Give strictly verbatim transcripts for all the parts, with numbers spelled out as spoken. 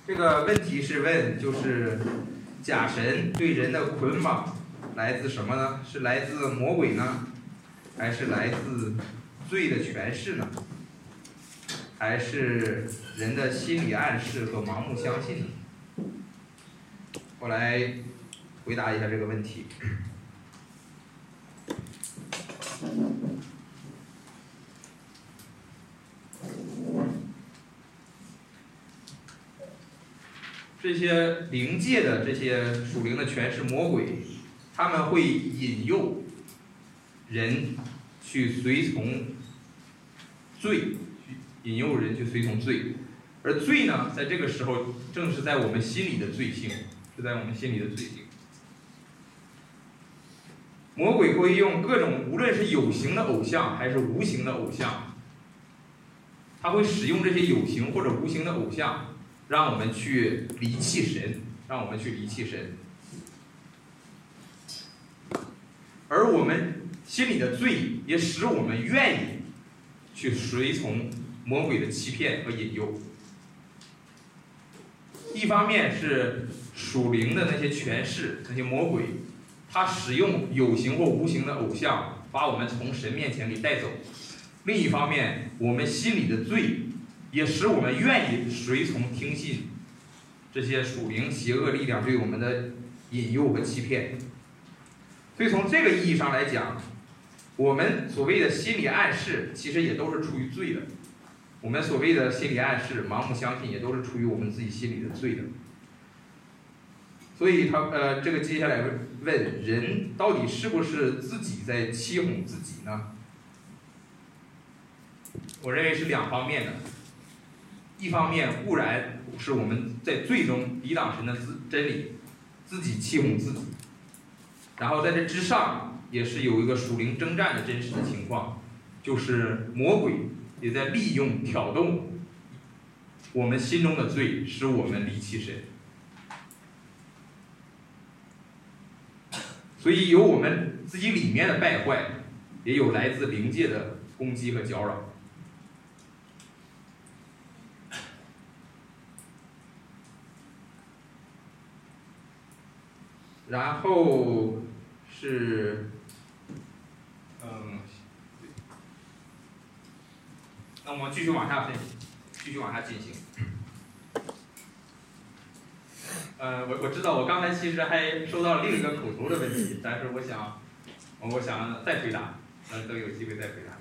这个问题是问，就是假神对人的捆绑来自什么呢？是来自魔鬼呢，还是来自罪的权势呢？还是人的心理暗示和盲目相信呢？我来回答一下这个问题。这些灵界的这些属灵的权势魔鬼，他们会引诱人去随从罪，引诱人去随从罪，而罪呢，在这个时候正是在我们心里的罪性，是在我们心里的罪性。魔鬼会用各种，无论是有形的偶像还是无形的偶像，他会使用这些有形或者无形的偶像，让我们去离弃神，让我们去离弃神。而我们心里的罪也使我们愿意去随从魔鬼的欺骗和引诱。一方面是属灵的那些权势，那些魔鬼，他使用有形或无形的偶像，把我们从神面前给带走。另一方面，我们心里的罪也使我们愿意随从听信这些属灵邪恶力量对我们的引诱和欺骗。所以从这个意义上来讲，我们所谓的心理暗示其实也都是出于罪的，我们所谓的心理暗示、盲目相信也都是出于我们自己心里的罪的。所以他呃，这个接下来问人到底是不是自己在欺哄自己呢？我认为是两方面的。一方面固然是我们在罪中抵挡神的真理，自己欺哄自己，然后在这之上也是有一个属灵征战的真实的情况，就是魔鬼也在利用挑动我们心中的罪，使我们离弃神。所以有我们自己里面的败坏，也有来自灵界的攻击和搅扰。然后是，嗯，那我们继续往下分析，继续往下进行。呃，我我知道，我刚才其实还收到另一个口头的问题，但是我想，我想再回答，嗯，等有机会再回答。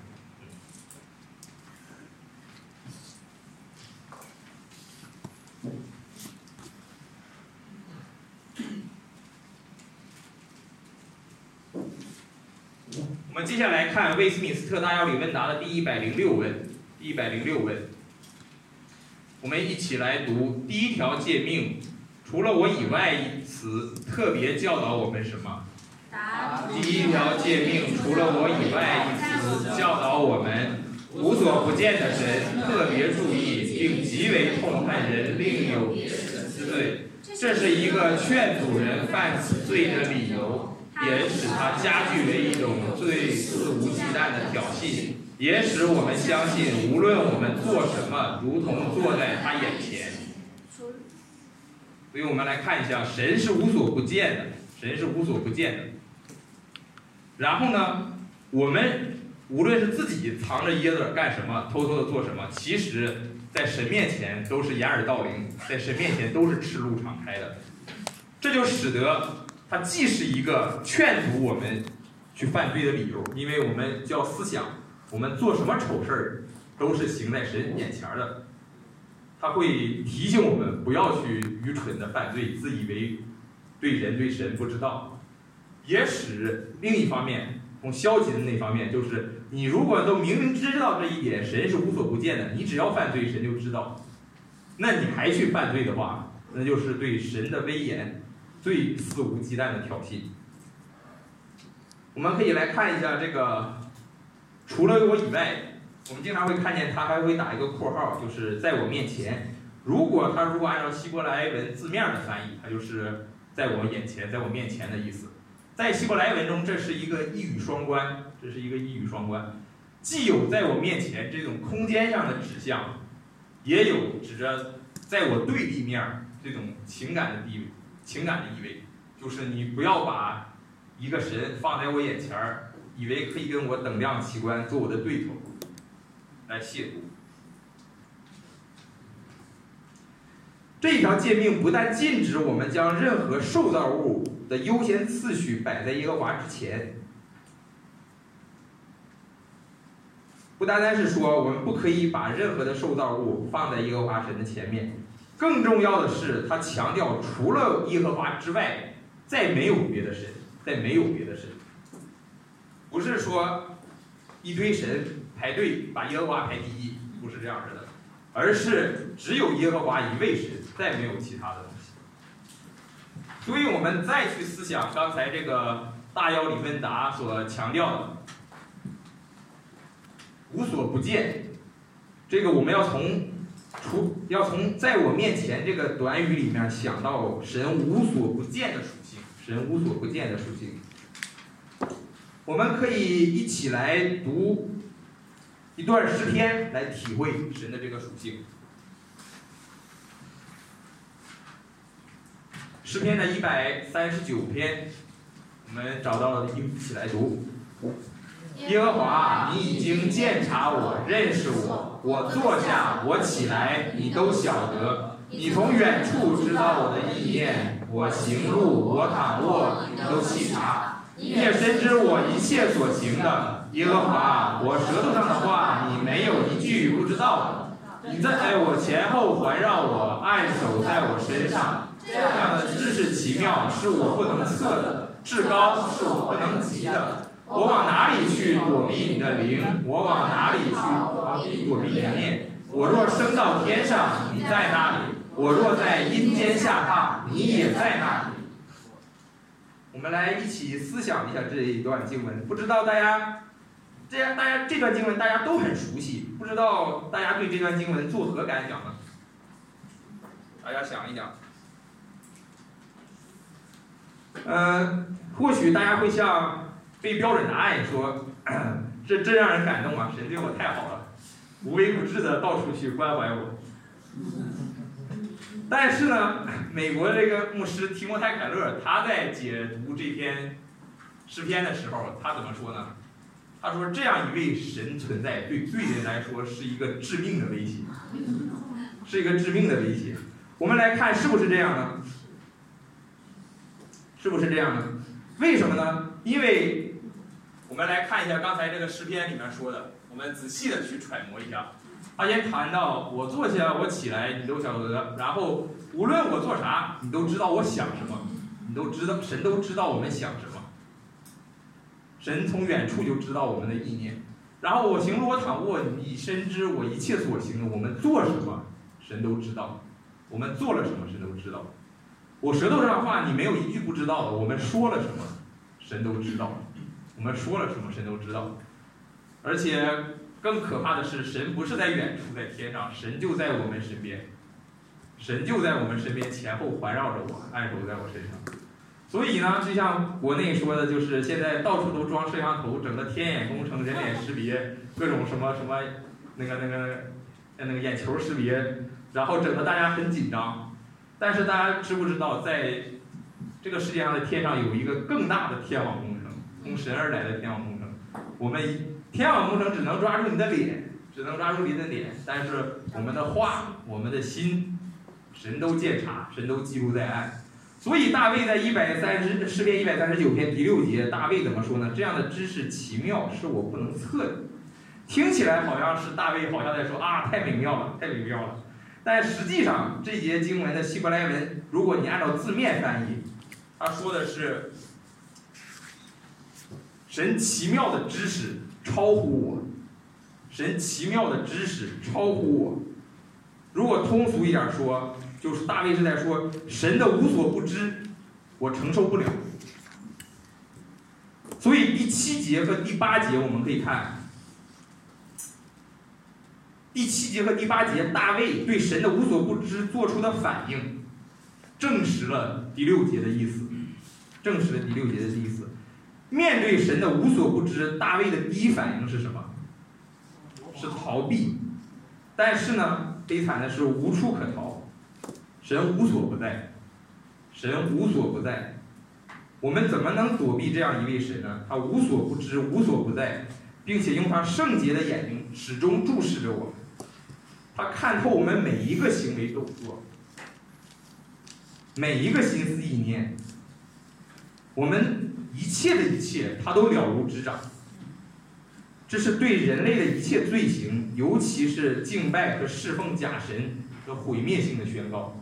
我们接下来看威斯敏斯特大要理问答的第一百零六问，第一百零六问，我们一起来读第一条诫命。除了我以外一词特别教导我们什么？第一条诫命，除了我以外一词教导我们，无所不见的神特别注意，并极为痛恨人另有别的之罪。这是一个劝阻人犯此罪的理由，也使它加剧为一种最肆无忌惮的挑衅，也使我们相信，无论我们做什么，如同坐在他眼前。所以我们来看一下，神是无所不见的，神是无所不见的。然后呢，我们无论是自己藏着掖着干什么，偷偷的做什么，其实在神面前都是掩耳盗铃，在神面前都是赤露敞开的。这就使得它既是一个劝阻我们去犯罪的理由，因为我们就要思想，我们做什么丑事儿都是行在神眼前的。他会提醒我们不要去愚蠢的犯罪，自以为对人对神不知道，也使另一方面，从消极的那方面，就是你如果都明明知道这一点，神是无所不见的，你只要犯罪，神就知道，那你还去犯罪的话，那就是对神的威严最肆无忌惮的挑衅。我们可以来看一下这个，除了我以外。我们经常会看见他还会打一个括号，就是在我面前。如果他如果按照希伯来文字面的翻译，它就是在我眼前，在我面前的意思。在希伯来文中，这是一个一语双关，这是一个一语双关，既有在我面前这种空间上的指向，也有指着在我对立面这种情感的地位、情感的意味，就是你不要把一个神放在我眼前儿，以为可以跟我等量齐观，做我的对头，来亵渎。这一条诫命不但禁止我们将任何受造物的优先次序摆在耶和华之前，不单单是说我们不可以把任何的受造物放在耶和华神的前面，更重要的是，他强调除了耶和华之外，再没有别的神，再没有别的神。不是说一堆神排队把耶和华排第一，不是这样式的，而是只有耶和华一位神，再没有其他的东西。所以我们再去思想刚才这个大要理问答所强调的无所不见，这个我们要从除要从在我面前这个短语里面想到神无所不见的属性，神无所不见的属性。我们可以一起来读一段诗篇来体会神的这个属性。诗篇的一百三十九篇，我们找到了，一起来读。耶和华，你已经鉴察我，认识我，我坐下，我起来，你都晓得。你从远处知道我的意念，我行路，我躺卧，你都细察。你也深知我一切所行的。耶和华，我舌头上的话，你没有一句不知道的。你在我前后环绕我，按手在我身上。这样的知识奇妙，是我不能测的；至高，是我不能及的。我往哪里去躲避你的灵？我往哪里去躲避你的面？我若升到天上，你在那里；我若在阴间下榻，你也在那里。我们来一起思想一下这一段经文，不知道大家，这样大家这段经文大家都很熟悉，不知道大家对这段经文作何感想呢？大家想一想。呃，或许大家会像背标准答案说，这真让人感动啊！神对我太好了，无微不至的到处去关怀我。但是呢，美国这个牧师提摩太凯勒他在解读这篇诗篇的时候，他怎么说呢？他说这样一位神存在，对对人来说是一个致命的威胁，是一个致命的威胁。我们来看是不是这样呢？是不是这样呢？为什么呢？因为我们来看一下刚才这个诗篇里面说的，我们仔细的去揣摩一下。他先谈到我坐下，我起来，你都晓得。然后无论我做啥，你都知道我想什么，你都知道，神都知道我们想什么。神从远处就知道我们的意念。然后我行路，我躺卧，你深知我一切所行的。我们做什么，神都知道；我们做了什么，神都知道。我舌头上的话，你没有一句不知道的。我们说了什么，神都知道。我们说了什么，神都知道。而且更可怕的是，神不是在远处，在天上，神就在我们身边，神就在我们身边，前后环绕着我，按手在我身上。所以呢，就像国内说的，就是现在到处都装摄像头，整个天眼工程、人脸识别，各种什么什么那个那个那个眼球识别，然后整得大家很紧张。但是大家知不知道，在这个世界上的天上有一个更大的天网工程，从神而来的天网工程。我们天网工程只能抓住你的脸，只能抓住你的脸，但是我们的话，我们的心，神都鉴察，神都记录在案。所以大卫在一百三十诗篇一百三十九篇第六节，大卫怎么说呢？这样的知识奇妙，是我不能测的。听起来好像是大卫好像在说啊，太美妙了，太美妙了。但实际上，这节经文的希伯来文，如果你按照字面翻译，他说的是神奇妙的知识超乎我，神奇妙的知识超乎我。如果通俗一点说，就是大卫是在说神的无所不知，我承受不了。所以第七节和第八节我们可以看，第七节和第八节大卫对神的无所不知做出的反应，证实了第六节的意思，证实了第六节的意思。面对神的无所不知，大卫的第一反应是什么？是逃避。但是呢，悲惨的是无处可逃。 神无所不在，神无所不在。我们怎么能躲避这样一位神呢？他无所不知，无所不在，并且用他圣洁的眼睛始终注视着我们。他看透我们每一个行为动作，每一个心思意念，我们一切的一切，他都了如指掌。这是对人类的一切罪行，尤其是敬拜和侍奉假神的毁灭性的宣告。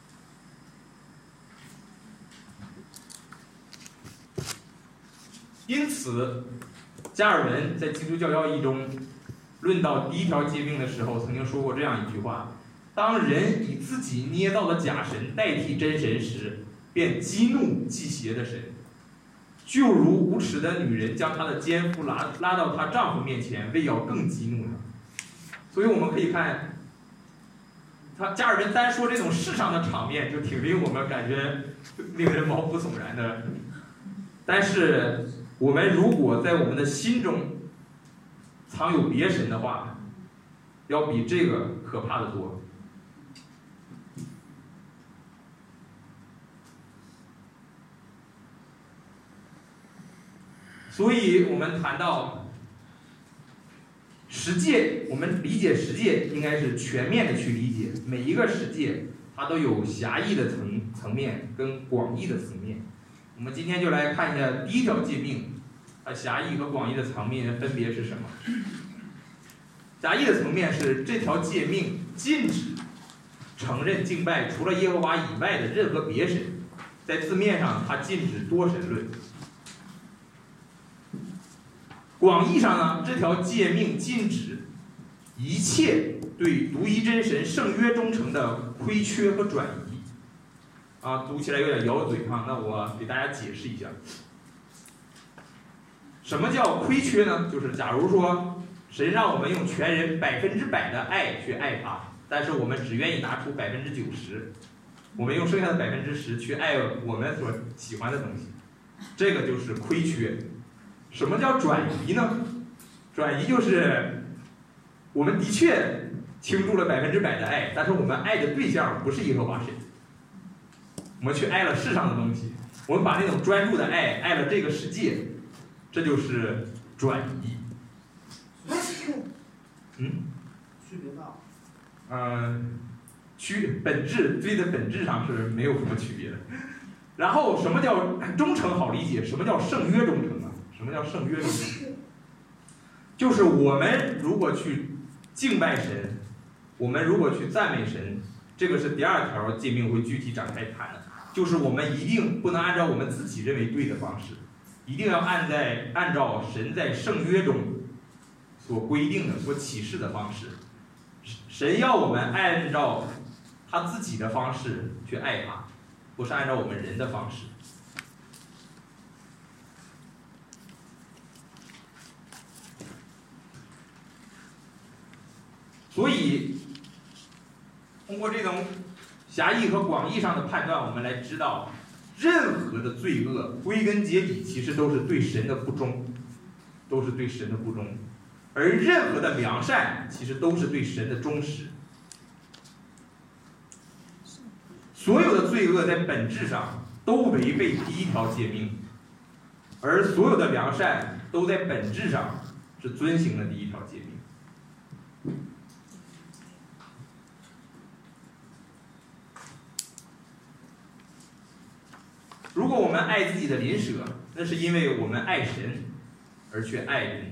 因此，加尔文在基督教教义中论到第一条诫命的时候，曾经说过这样一句话：当人以自己捏造的假神代替真神时，便激怒祭邪的神，就如无耻的女人将她的奸夫拉拉到她丈夫面前，为要更激怒他。所以我们可以看，他加尔文单说这种世上的场面，就挺令我们感觉令人毛骨悚然的。但是我们如果在我们的心中藏有别神的话，要比这个可怕的多。所以我们谈到十诫，我们理解十诫应该是全面的去理解，每一个十诫它都有狭义的层层面跟广义的层面。我们今天就来看一下第一条诫命，它狭义和广义的层面分别是什么？狭义的层面是这条诫命禁止承认敬拜除了耶和华以外的任何别神，在字面上它禁止多神论。广义上呢，这条诫命禁止一切对独一真神圣约忠诚的亏缺和转移。啊，读起来有点咬嘴哈，那我给大家解释一下。什么叫亏缺呢？就是假如说神让我们用全人百分之百的爱去爱他，但是我们只愿意拿出百分之九十，我们用剩下的百分之十去爱我们所喜欢的东西，这个就是亏缺。什么叫转移呢？转移就是我们的确倾注了百分之百的爱，但是我们爱的对象不是耶和华神，我们去爱了世上的东西，我们把那种专注的爱爱了这个世界，这就是转移。嗯？ 区别大。 呃，区本质对的本质上是没有什么区别的。然后什么叫忠诚？好理解。什么叫圣约忠诚呢？什么叫圣约忠诚？就是我们如果去敬拜神，我们如果去赞美神，这个是第二条诫命会具体展开谈的，就是我们一定不能按照我们自己认为对的方式，一定要按在按照神在圣约中所规定的、所启示的方式。神要我们按照他自己的方式去爱他，不是按照我们人的方式。所以，通过这种狭义和广义上的判断，我们来知道，任何的罪恶归根结底其实都是对神的不忠，都是对神的不忠，而任何的良善其实都是对神的忠实。所有的罪恶在本质上都违背第一条诫命，而所有的良善都在本质上是遵行了第一条诫命。如果我们爱自己的邻舍，那是因为我们爱神而去爱人。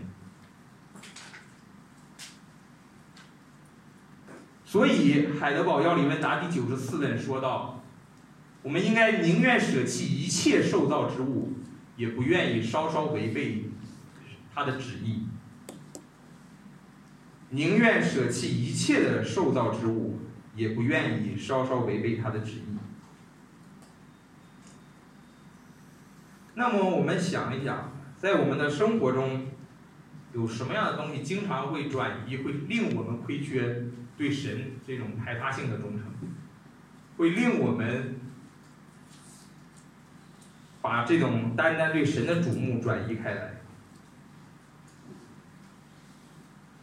所以海德堡要理问答第九十四问说到，我们应该宁愿舍弃一切受造之物，也不愿意稍稍违背他的旨意。宁愿舍弃一切的受造之物，也不愿意稍稍违背他的旨意。那么我们想一想，在我们的生活中，有什么样的东西经常会转移，会令我们亏缺对神这种排他性的忠诚，会令我们把这种单单对神的瞩目转移开来？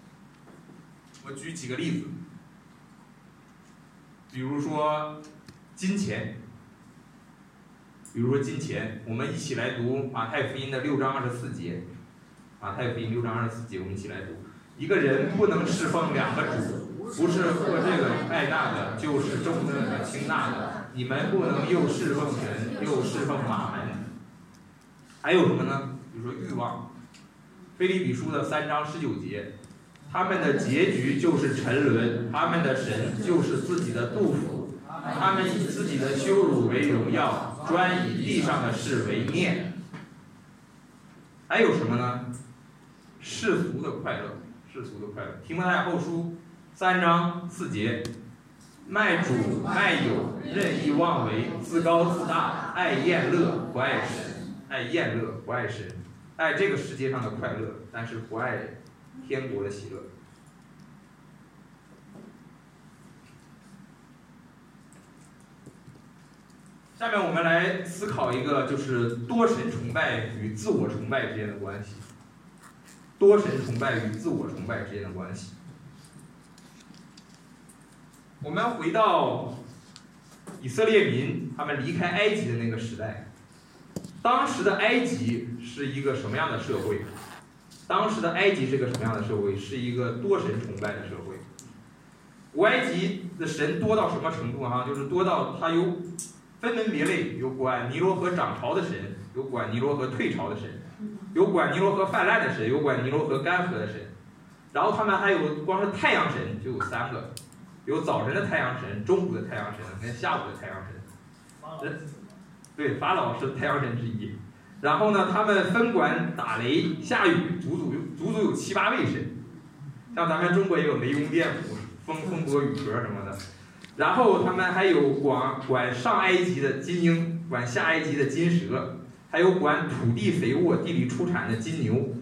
我举几个例子，比如说金钱。比如说金钱，我们一起来读马太福音的六章二十四节。马太福音六章二十四节，我们一起来读。一个人不能侍奉两个主，不是或这个爱那个，就是重那个轻那个。你们不能又侍奉神，又侍奉马门。还有什么呢？比如说欲望。腓立比书的三章十九节，他们的结局就是沉沦，他们的神就是自己的肚腹，他们以自己的羞辱为荣耀，专以地上的事为念。还有什么呢？世俗的快乐，世俗的快乐。提摩太后书三章四节，卖主卖友，任意妄为，自高自大，爱厌乐，不爱神，爱厌乐，不爱神，爱这个世界上的快乐，但是不爱天国的喜乐。下面我们来思考一个，就是多神崇拜与自我崇拜之间的关系。多神崇拜与自我崇拜之间的关系。我们回到以色列民他们离开埃及的那个时代，当时的埃及是一个什么样的社会？当时的埃及是个什么样的社会？是一个多神崇拜的社会。古埃及的神多到什么程度啊？就是多到它有分门别类，有管尼罗河涨潮的神，有管尼罗河退潮的神，有管尼罗河泛滥的神，有管尼罗河干涸的神。然后他们还有光是太阳神就有三个，有早晨的太阳神、中午的太阳神跟下午的太阳神。对，法老是太阳神之一。然后呢，他们分管打雷、下雨，足足足足有七八位神。像咱们中国也有雷公电斧、风风波雨壳什么的。然后他们还有管管上埃及的金鹰，管下埃及的金蛇，还有管土地肥沃、地里出产的金牛。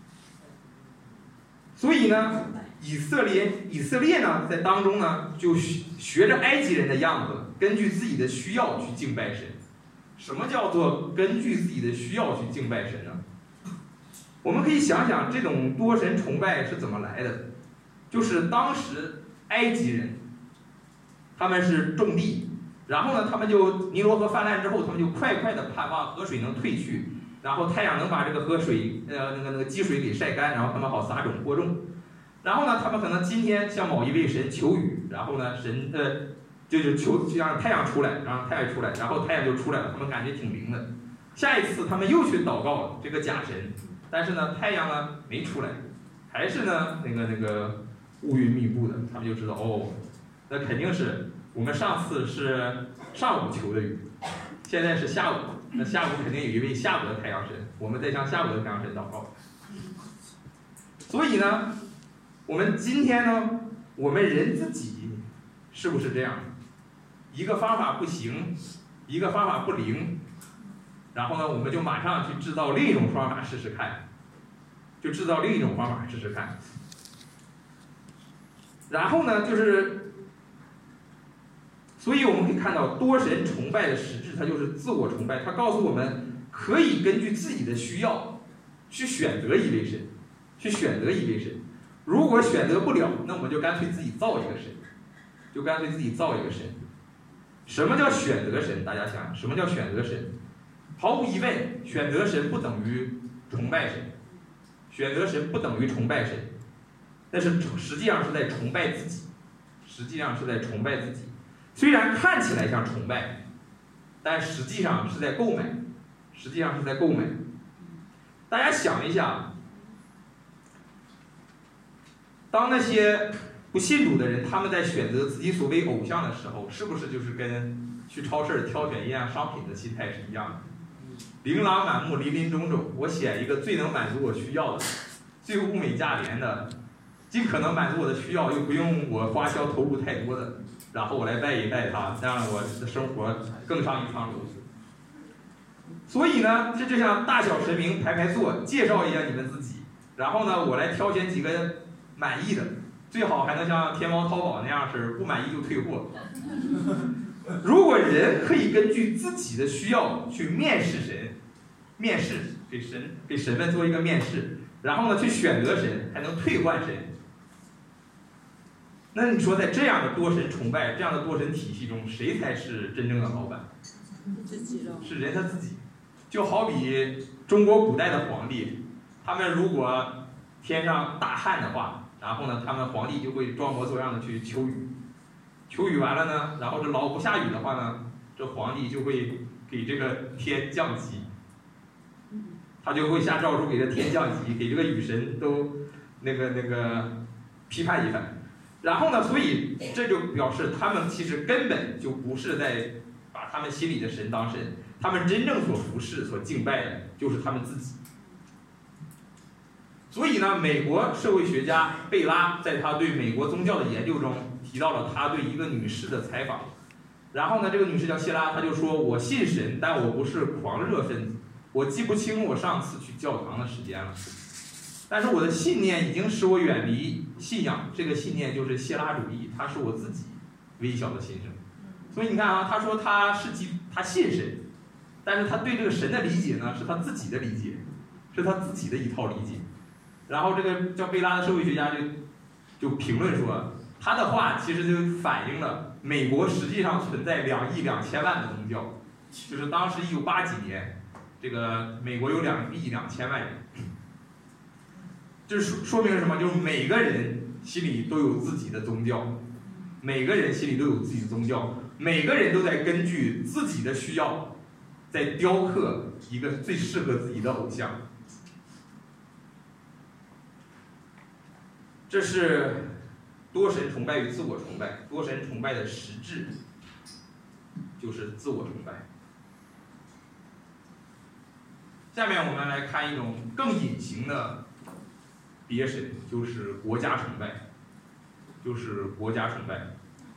所以呢，以色列以色列呢，在当中呢，就学着埃及人的样子，根据自己的需要去敬拜神。什么叫做根据自己的需要去敬拜神呢？我们可以想想这种多神崇拜是怎么来的。就是当时埃及人，他们是种地，然后呢，他们就尼罗河泛滥之后，他们就快快的盼望河水能退去，然后太阳能把这个河水呃那个那个积水给晒干，然后他们好撒种播种。然后呢，他们可能今天向某一位神求雨，然后呢，神呃就是求就让太阳出来，让太阳出来，然后太阳就出来了，他们感觉挺灵的。下一次他们又去祷告这个假神，但是呢，太阳呢没出来，还是呢那个那个乌云密布的，他们就知道哦，那肯定是我们上次是上午求的雨，现在是下午，那下午肯定有一位下午的太阳神，我们再向下午的太阳神祷告。所以呢，我们今天呢，我们人自己是不是这样？一个方法不行，一个方法不灵，然后呢，我们就马上去制造另一种方法试试看，就制造另一种方法试试看。然后呢，就是，所以我们可以看到多神崇拜的实质，它就是自我崇拜。它告诉我们可以根据自己的需要去选择一位神，去选择一位神。如果选择不了，那我们就干脆自己造一个神，就干脆自己造一个神。什么叫选择神？大家想，什么叫选择神？毫无疑问，选择神不等于崇拜神，选择神不等于崇拜神，但是实际上是在崇拜自己，实际上是在崇拜自己。虽然看起来像崇拜，但实际上是在购买，实际上是在购买。大家想一下，当那些不信主的人，他们在选择自己所谓偶像的时候，是不是就是跟去超市挑选一样商品的心态是一样的？琳琅满目，林林总总，我选一个最能满足我需要的，最物美价廉的，尽可能满足我的需要，又不用我花销投入太多的，然后我来拜一拜它，让我的生活更上一层楼。所以呢，这就像大小神明排排坐，介绍一下你们自己，然后呢，我来挑选几个满意的。最好还能像天猫淘宝那样是不满意就退货。如果人可以根据自己的需要去面试神，面试给神给神们做一个面试，然后呢去选择神，还能退换神， 那你说在这样的多神崇拜、这样的多神体系中，谁才是真正的老板？ 自己了。 是人他自己。就好比中国古代的皇帝，他们如果天上大旱的话，然后呢，他们皇帝就会装模作样的去求雨，求雨完了呢，然后这老不下雨的话呢，这皇帝就会给这个天降级，他就会下诏书给这天降级，给这个雨神都那个那个批判一番。然后呢，所以这就表示他们其实根本就不是在把他们心里的神当神，他们真正所服侍、所敬拜的就是他们自己。所以呢，美国社会学家贝拉在他对美国宗教的研究中提到了他对一个女士的采访。然后呢，这个女士叫谢拉，她就说：“我信神，但我不是狂热分子。我记不清我上次去教堂的时间了。但是我的信念已经使我远离信仰，这个信念就是谢拉主义，它是我自己微小的心声。”所以你看啊，他说他是基他信神，但是他对这个神的理解呢，是他自己的理解，是他自己的一套理解。然后这个叫贝拉的社会学家就就评论说，他的话其实就反映了美国实际上存在两亿两千万的宗教，就是当时一九八几年，这个美国有两亿两千万人。这说说明什么？就是每个人心里都有自己的宗教，每个人心里都有自己的宗教，每个人都在根据自己的需要，在雕刻一个最适合自己的偶像。这是多神崇拜与自我崇拜。多神崇拜的实质就是自我崇拜。下面我们来看一种更隐形的别神，就是国家崇拜，就是国家崇拜。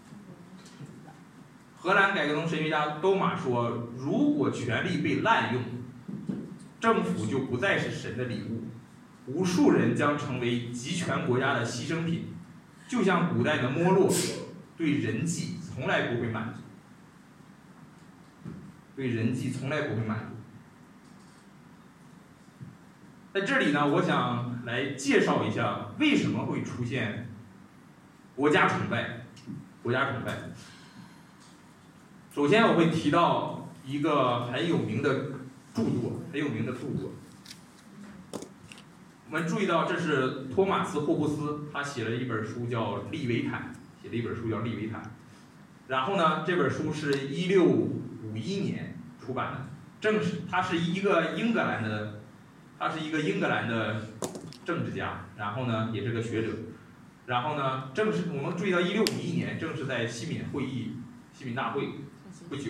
荷兰改革宗神学家多马说，如果权力被滥用，政府就不再是神的礼物，无数人将成为集权国家的牺牲品，就像古代的摩洛对人祭从来不会满足，对人祭从来不会满足。在这里呢，我想来介绍一下为什么会出现国家崇拜。国家崇拜，首先我会提到一个很有名的著作，很有名的著作。我们注意到，这是托马斯·霍布斯，他写了一本书叫《利维坦》，写了一本书叫《利维坦》。然后呢，这本书是一六五一年出版的，正是他是一个英格兰的，他是一个英格兰的政治家，然后呢，也是个学者。然后呢，正是我们注意到一六五一年，正是在西敏会议、西敏大会不久。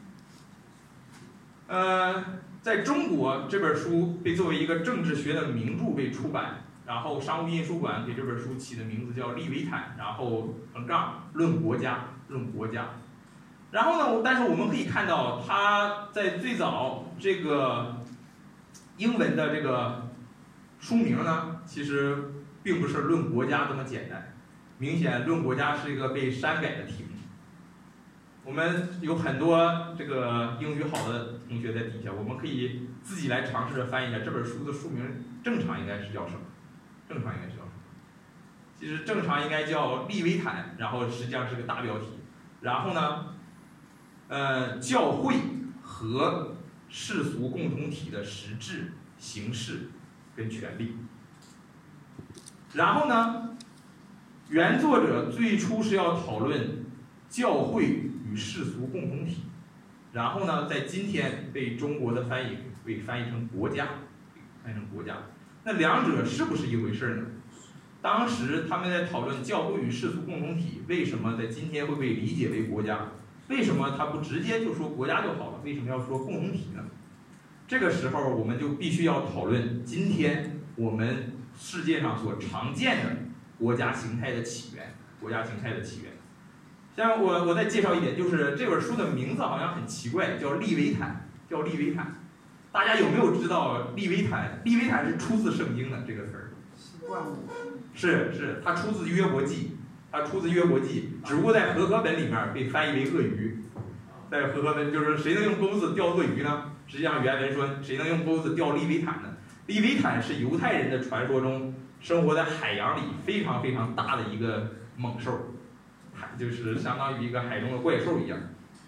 呃，在中国这本书被作为一个政治学的名著被出版，然后商务印书馆给这本书起的名字叫《利维坦》，然后横杠论国家，论国家。然后呢，但是我们可以看到，他在最早这个英文的这个书名呢，其实并不是论国家这么简单，明显论国家是一个被删改的题目。我们有很多这个英语好的同学在底下，我们可以自己来尝试着翻译一下这本书的书名，正常应该是叫什么？正常应该是叫什么？其实正常应该叫利维坦，然后实际上是个大标题。然后呢，呃，教会和世俗共同体的实质、形式跟权利。然后呢，原作者最初是要讨论教会与世俗共同体，然后呢，在今天被中国的翻译被翻译成国家，翻译成国家。那两者是不是一回事呢？当时他们在讨论教会与世俗共同体为什么在今天会被理解为国家，为什么他不直接就说国家就好了，为什么要说共同体呢？这个时候我们就必须要讨论今天我们世界上所常见的国家形态的起源，国家形态的起源。像我我再介绍一点，就是这本书的名字好像很奇怪，叫利维坦，叫利维坦。大家有没有知道利维坦？利维坦是出自圣经的这个词儿。是是，它出自约伯记，它出自约伯记，只不过在和合本里面被翻译为鳄鱼。在和合本就是谁能用钩子钓鳄鱼呢？实际上原文说谁能用钩子钓利维坦呢？利维坦是犹太人的传说中生活在海洋里非常非常大的一个猛兽，就是相当于一个海中的怪兽一样。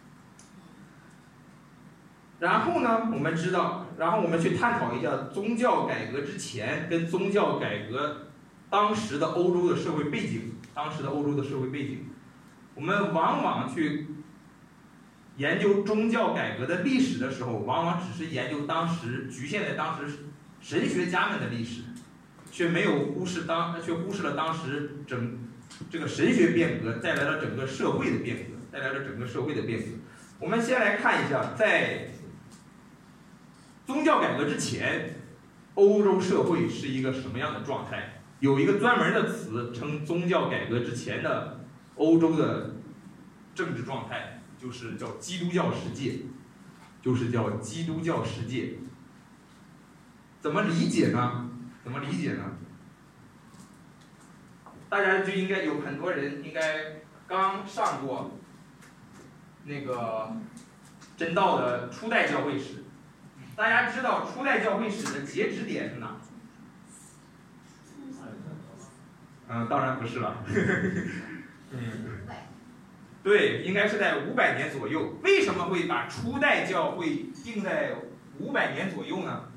然后呢，我们知道，然后我们去探讨一下宗教改革之前跟宗教改革当时的欧洲的社会背景，当时的欧洲的社会背景。我们往往去研究宗教改革的历史的时候，往往只是研究当时局限在当时神学家们的历史，却没有忽视当却忽视了当时整这个神学变革带来了整个社会的变革，带来了整个社会的变革。我们先来看一下，在宗教改革之前，欧洲社会是一个什么样的状态？有一个专门的词称宗教改革之前的欧洲的政治状态，就是叫基督教世界，就是叫基督教世界。怎么理解呢？怎么理解呢？大家就应该有很多人应该刚上过那个真道的初代教会史。大家知道初代教会史的截止点是哪？嗯，当然不是了。嗯，对，应该是在五百年左右。为什么会把初代教会定在五百年左右呢？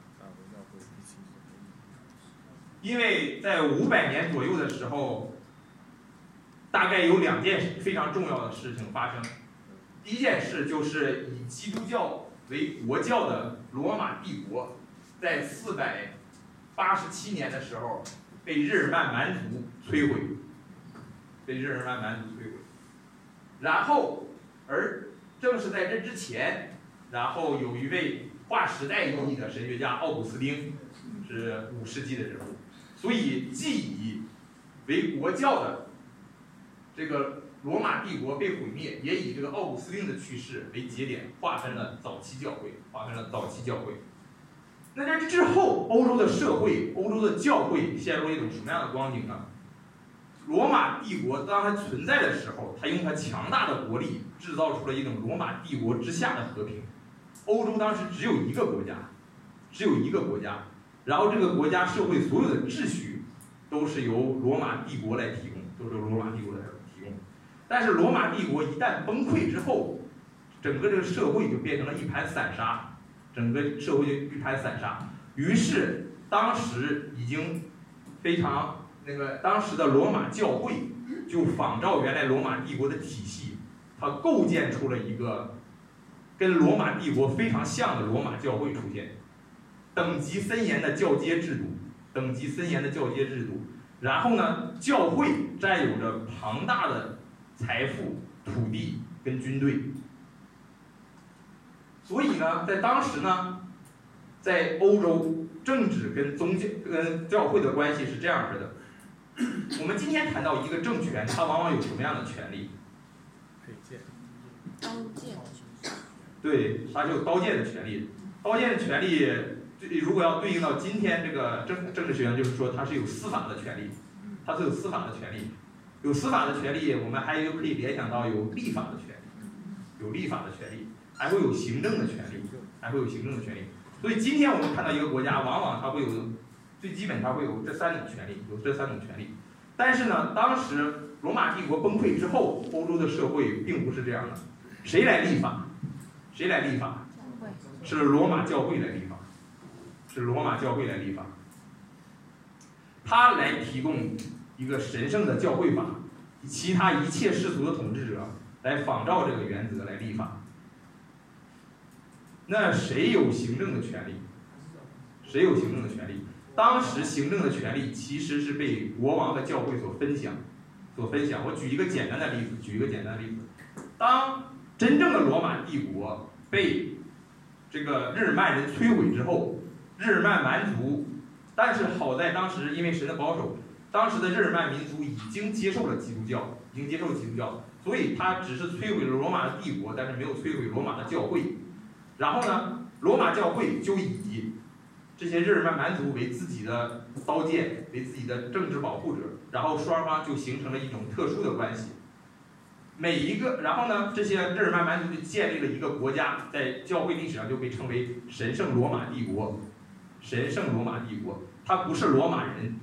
因为在五百年左右的时候，大概有两件非常重要的事情发生。第一件事就是以基督教为国教的罗马帝国，在四百八十七年的时候被日耳曼蛮族摧毁，被日耳曼蛮族摧毁。然后，而正是在这之前，然后有一位划时代意义的神学家奥古斯丁，是五世纪的人物，所以既以为国教的这个罗马帝国被毁灭，也以这个奥古斯丁的去世为节点，划分了早期教会，划分了早期教会。那在这之后，欧洲的社会、欧洲的教会陷入一种什么样的光景呢？罗马帝国当它存在的时候，它用它强大的国力制造出了一种罗马帝国之下的和平。欧洲当时只有一个国家，只有一个国家，然后这个国家社会所有的秩序都是由罗马帝国来提供，都是由罗马帝国来提供。但是罗马帝国一旦崩溃之后，整个这个社会就变成了一盘散沙，整个社会就一盘散沙。于是当时已经非常那个当时的罗马教会就仿照原来罗马帝国的体系，它构建出了一个跟罗马帝国非常像的罗马教会出现，等级森严的教阶制度，等级森严的教阶制度。然后呢，教会占有着庞大的财富、土地跟军队。所以呢，在当时呢，在欧洲政治跟宗教跟教会的关系是这样式的。我们今天谈到一个政权，它往往有什么样的权利？ 刀剑。 对，它就有刀剑的权利。刀剑的权利，如果要对应到今天这个政政治学上，就是说它是有司法的权利，它是有司法的权利。有司法的权利，我们还有可以联想到有立法的权利，有立法的权利，还会有行政的权利，还会有行政的权利。所以今天我们看到一个国家，往往它会有最基本它会有这三种权利，有这三种权利。但是呢，当时罗马帝国崩溃之后，欧洲的社会并不是这样的。谁来立法？谁来立法？是罗马教会来立法，是罗马教会来立法。他来提供一个神圣的教会法，其他一切世俗的统治者来仿照这个原则来立法。那谁有行政的权利？谁有行政的权利？当时行政的权利其实是被国王和教会所分享，所分享。我举一个简单的例子，举一个简单的例子。当真正的罗马帝国被这个日耳曼人摧毁之后，日耳曼蛮族，但是好在当时因为神的保守，当时的日耳曼民族已经接受了基督教，已经接受了基督教，所以他只是摧毁了罗马的帝国，但是没有摧毁罗马的教会。然后呢，罗马教会就以这些日耳曼蛮族为自己的刀剑，为自己的政治保护者，然后双方就形成了一种特殊的关系。每一个，然后呢，这些日耳曼蛮族就建立了一个国家，在教会历史上就被称为神圣罗马帝国。神圣罗马帝国，它不是罗马人，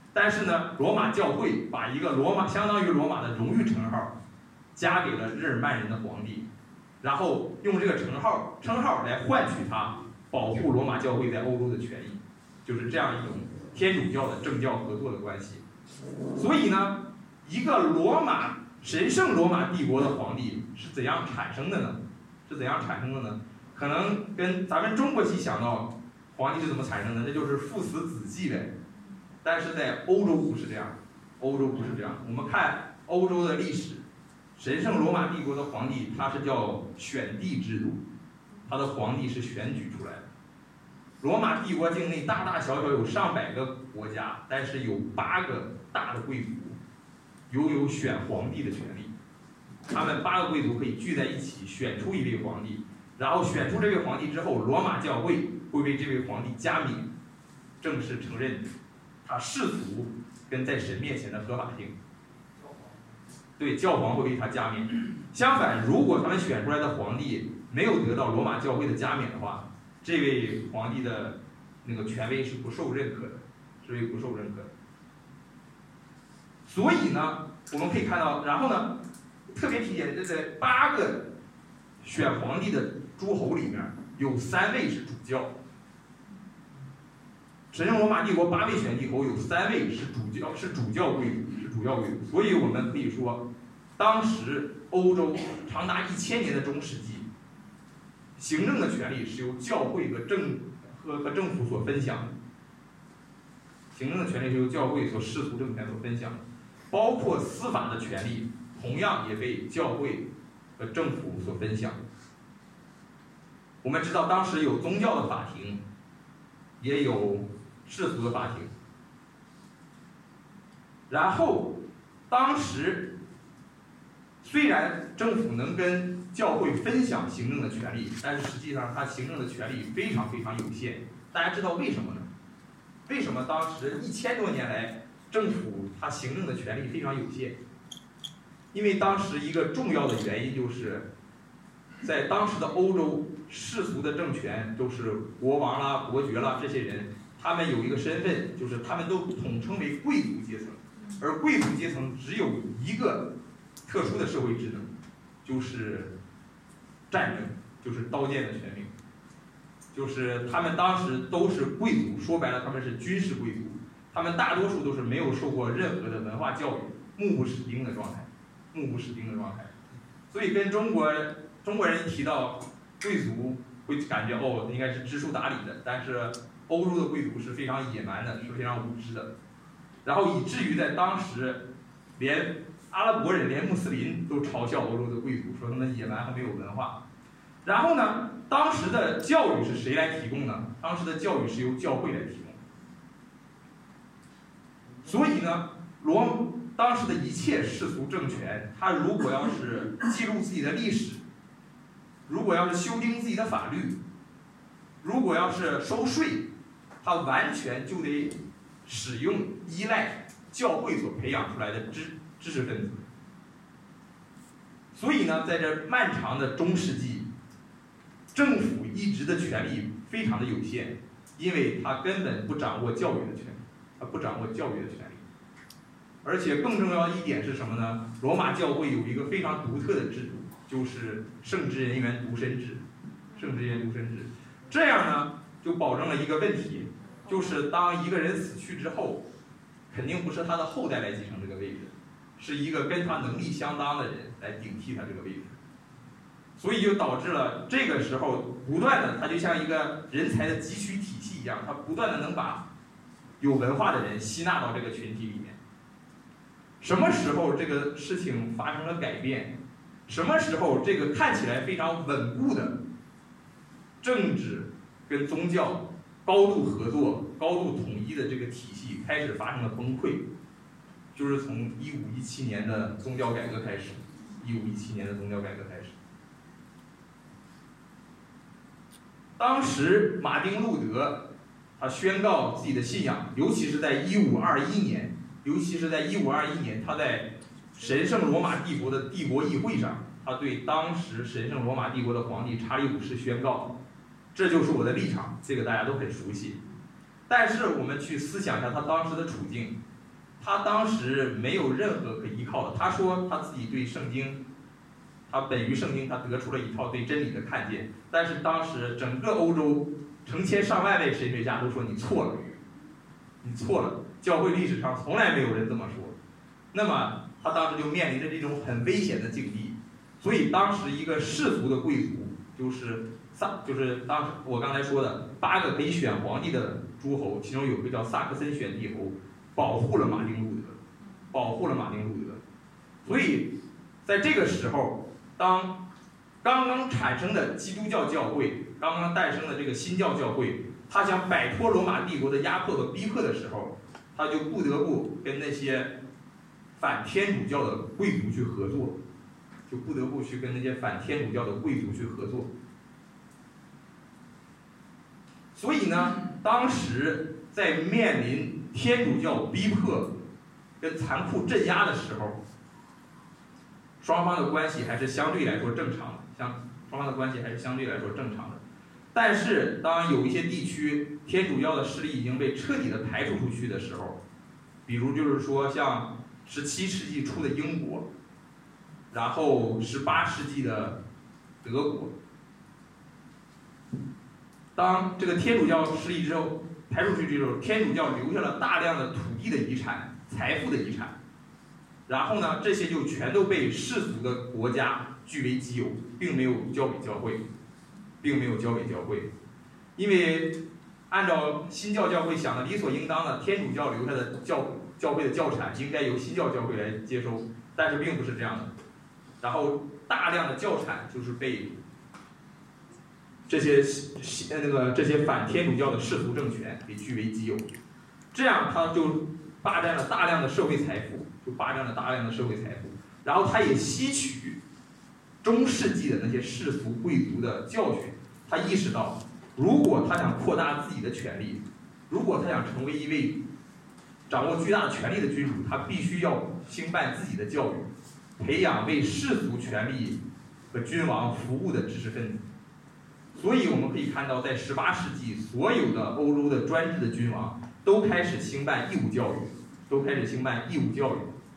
但是呢，罗马教会把一个罗马相当于罗马的荣誉称号加给了日耳曼人的皇帝，然后用这个称号称号来换取他保护罗马教会在欧洲的权益，就是这样一种天主教的政教合作的关系。所以呢，一个罗马神圣罗马帝国的皇帝是怎样产生的呢？是怎样产生的呢？可能跟咱们中国期想到皇帝是怎么产生的，那就是父死子继呗。但是在欧洲不是这样，欧洲不是这样。我们看欧洲的历史，神圣罗马帝国的皇帝他是叫选帝制度，他的皇帝是选举出来的。罗马帝国境内大大小小有上百个国家，但是有八个大的贵族拥有选皇帝的权利。他们八个贵族可以聚在一起选出一位皇帝，然后选出这位皇帝之后，罗马教会会为这位皇帝加冕，正式承认他世俗跟在神面前的合法性。对，教皇会为他加冕。相反，如果他们选出来的皇帝没有得到罗马教会的加冕的话，这位皇帝的那个权威是不受认可的，是为不受认可的。所以呢，我们可以看到，然后呢，特别体现这在八个选皇帝的诸侯里面，有三位是主教。神圣罗马帝国八位选帝侯有三位是主教，是主教贵族，是主教贵族。所以我们可以说，当时欧洲长达一千年的中世纪，行政的权利是由教会和政和和政府所分享的。行政的权利是由教会所世俗政权所分享的，包括司法的权利，同样也被教会和政府所分享。我们知道，当时有宗教的法庭，也有世俗的法庭。然后，当时虽然政府能跟教会分享行政的权利，但是实际上它行政的权利非常非常有限。大家知道为什么呢？为什么当时一千多年来政府它行政的权力非常有限？因为当时一个重要的原因就是，在当时的欧洲，世俗的政权都是国王啦、伯爵啦这些人，他们有一个身份，就是他们都统称为贵族阶层，而贵族阶层只有一个特殊的社会职能，就是战争，就是刀剑的权柄。就是他们当时都是贵族，说白了他们是军事贵族，他们大多数都是没有受过任何的文化教育，目不识丁的状态，目不识丁的状态。所以跟中国中国人一提到贵族，会感觉哦应该是知书达理的，但是欧洲的贵族是非常野蛮的，是非常无知的，然后以至于在当时，连阿拉伯人、连穆斯林都嘲笑欧洲的贵族，说他们野蛮和没有文化。然后呢，当时的教育是谁来提供呢？当时的教育是由教会来提供。所以呢，罗当时的一切世俗政权，他如果要是记录自己的历史，如果要是修订自己的法律，如果要是收税，他完全就得使用依赖教会所培养出来的知知识分子。所以呢，在这漫长的中世纪，政府一直的权力非常的有限，因为他根本不掌握教育的权利，他不掌握教育的权利。而且更重要的一点是什么呢？罗马教会有一个非常独特的制度，就是圣职人员独身制。圣职人员独身制，这样呢，就保证了一个问题，就是当一个人死去之后，肯定不是他的后代来继承这个位置，是一个跟他能力相当的人来顶替他这个位置。所以就导致了这个时候不断的，它就像一个人才的汲取体系一样，它不断的能把有文化的人吸纳到这个群体里面。什么时候这个事情发生了改变？什么时候这个看起来非常稳固的政治跟宗教高度合作、高度统一的这个体系开始发生了崩溃？就是从一五一七年的宗教改革开始，一五一七年的宗教改革开始。当时马丁路德他宣告自己的信仰，尤其是在一五二一年，尤其是在一五二一年，他在神圣罗马帝国的帝国议会上，他对当时神圣罗马帝国的皇帝查理五世宣告：“这就是我的立场。”这个大家都很熟悉。但是我们去思想一下他当时的处境， 他当时没有任何可依靠的。他说他自己对圣经，他本于圣经，他得出了一套对真理的看见。但是当时整个欧洲成千上万位神学家都说你错了，你错了，教会历史上从来没有人这么说。那么他当时就面临着这种很危险的境地。所以当时一个世俗的贵族，就是萨，就是当时我刚才说的八个可以选皇帝的诸侯，其中有一个叫萨克森选帝侯，保护了马丁路德，保护了马丁路德。所以在这个时候，当刚刚产生的基督教教会，刚刚诞生的这个新教教会，他想摆脱罗马帝国的压迫和逼迫的时候，他就不得不跟那些反天主教的贵族去合作。就不得不去跟那些反天主教的贵族去合作。所以呢，当时在面临天主教逼迫跟残酷镇压的时候，双方的关系还是相对来说正常的，相双方的关系还是相对来说正常的。但是当有一些地区天主教的势力已经被彻底的排除出去的时候，比如就是说像十七世纪初的英国，然后十八世纪的德国，当这个天主教势力之后排除出去之后，天主教留下了大量的土地的遗产、财富的遗产，然后呢，这些就全都被世俗的国家据为己有，并没有交给教会，并没有交给教会，因为按照新教教会想的理所应当的，天主教留下的教教会的教产应该由新教教会来接收，但是并不是这样的。然后大量的教产就是被这些那个这些反天主教的世俗政权给据为己有，这样他就霸占了大量的社会财富，就霸占了大量的社会财富，然后他也吸取中世纪的那些世俗贵族的教训，他意识到，如果他想扩大自己的权力，如果他想成为一位掌握巨大的权力的君主，他必须要兴办自己的教育，培养为世俗权力和君王服务的知识分子。所以我们可以看到，在十八世纪，所有的欧洲的专制的君王都开始兴办义务教育，都开始兴办义务教育。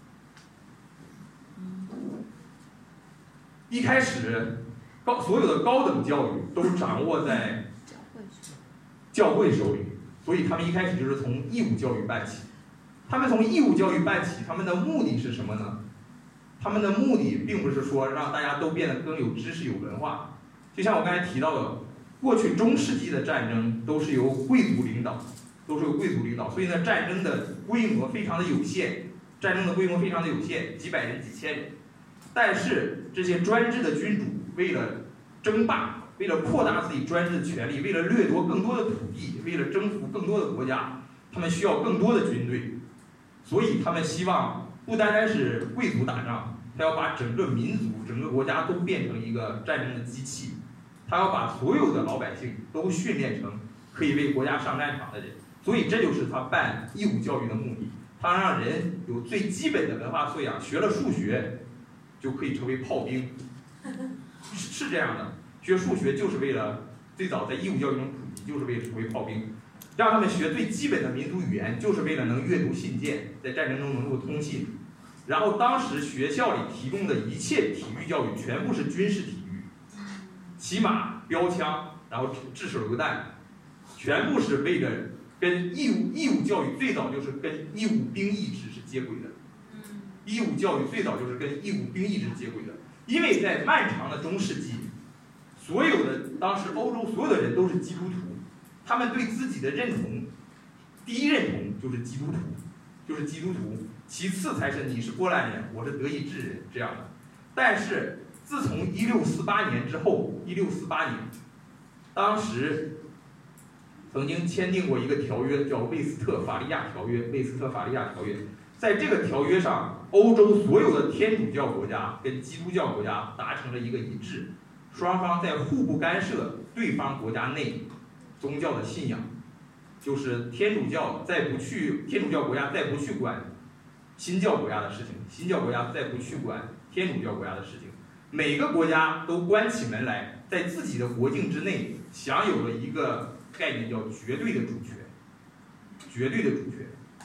一开始，高所有的高等教育都掌握在教会手里，所以他们一开始就是从义务教育办起。他们从义务教育办起，他们的目的是什么呢？他们的目的并不是说让大家都变得更有知识、有文化。就像我刚才提到的，过去中世纪的战争都是由贵族领导，都是由贵族领导，所以呢，战争的规模非常的有限，战争的规模非常的有限，几百人、几千人。但是这些专制的君主为了争霸，为了扩大自己专制的权力，为了掠夺更多的土地，为了征服更多的国家，他们需要更多的军队，所以他们希望不单单是贵族打仗，他要把整个民族、整个国家都变成一个战争的机器，他要把所有的老百姓都训练成可以为国家上战场的人。所以这就是他办义务教育的目的，他让人有最基本的文化素养，学了数学就可以成为炮兵，是是这样的。学数学就是为了最早在义务教育中普及，就是为了成为炮兵。让他们学最基本的民族语言，就是为了能阅读信件，在战争中能够通信。然后当时学校里提供的一切体育教育全部是军事体育，骑马、标枪，然后掷手榴弹，全部是为了跟义务义务教育最早就是跟义务兵役制是接轨的。义务教育最早就是跟义务兵役制接轨的，因为在漫长的中世纪，所有的当时欧洲所有的人都是基督徒，他们对自己的认同，第一认同就是基督徒，就是基督徒，其次才是你是波兰人，我是德意志人这样的。但是自从一六四八年之后，一六四八年，当时曾经签订过一个条约，叫魏斯特法利亚条约。魏斯特法利亚条约，在这个条约上，欧洲所有的天主教国家跟基督教国家达成了一个一致，双方在互不干涉对方国家内宗教的信仰，就是天主教再不去，天主教国家再不去管新教国家的事情，新教国家再不去管天主教国家的事情，每个国家都关起门来，在自己的国境之内享有了一个概念叫绝对的主权，绝对的主权。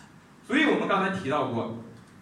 所以我们刚才提到过，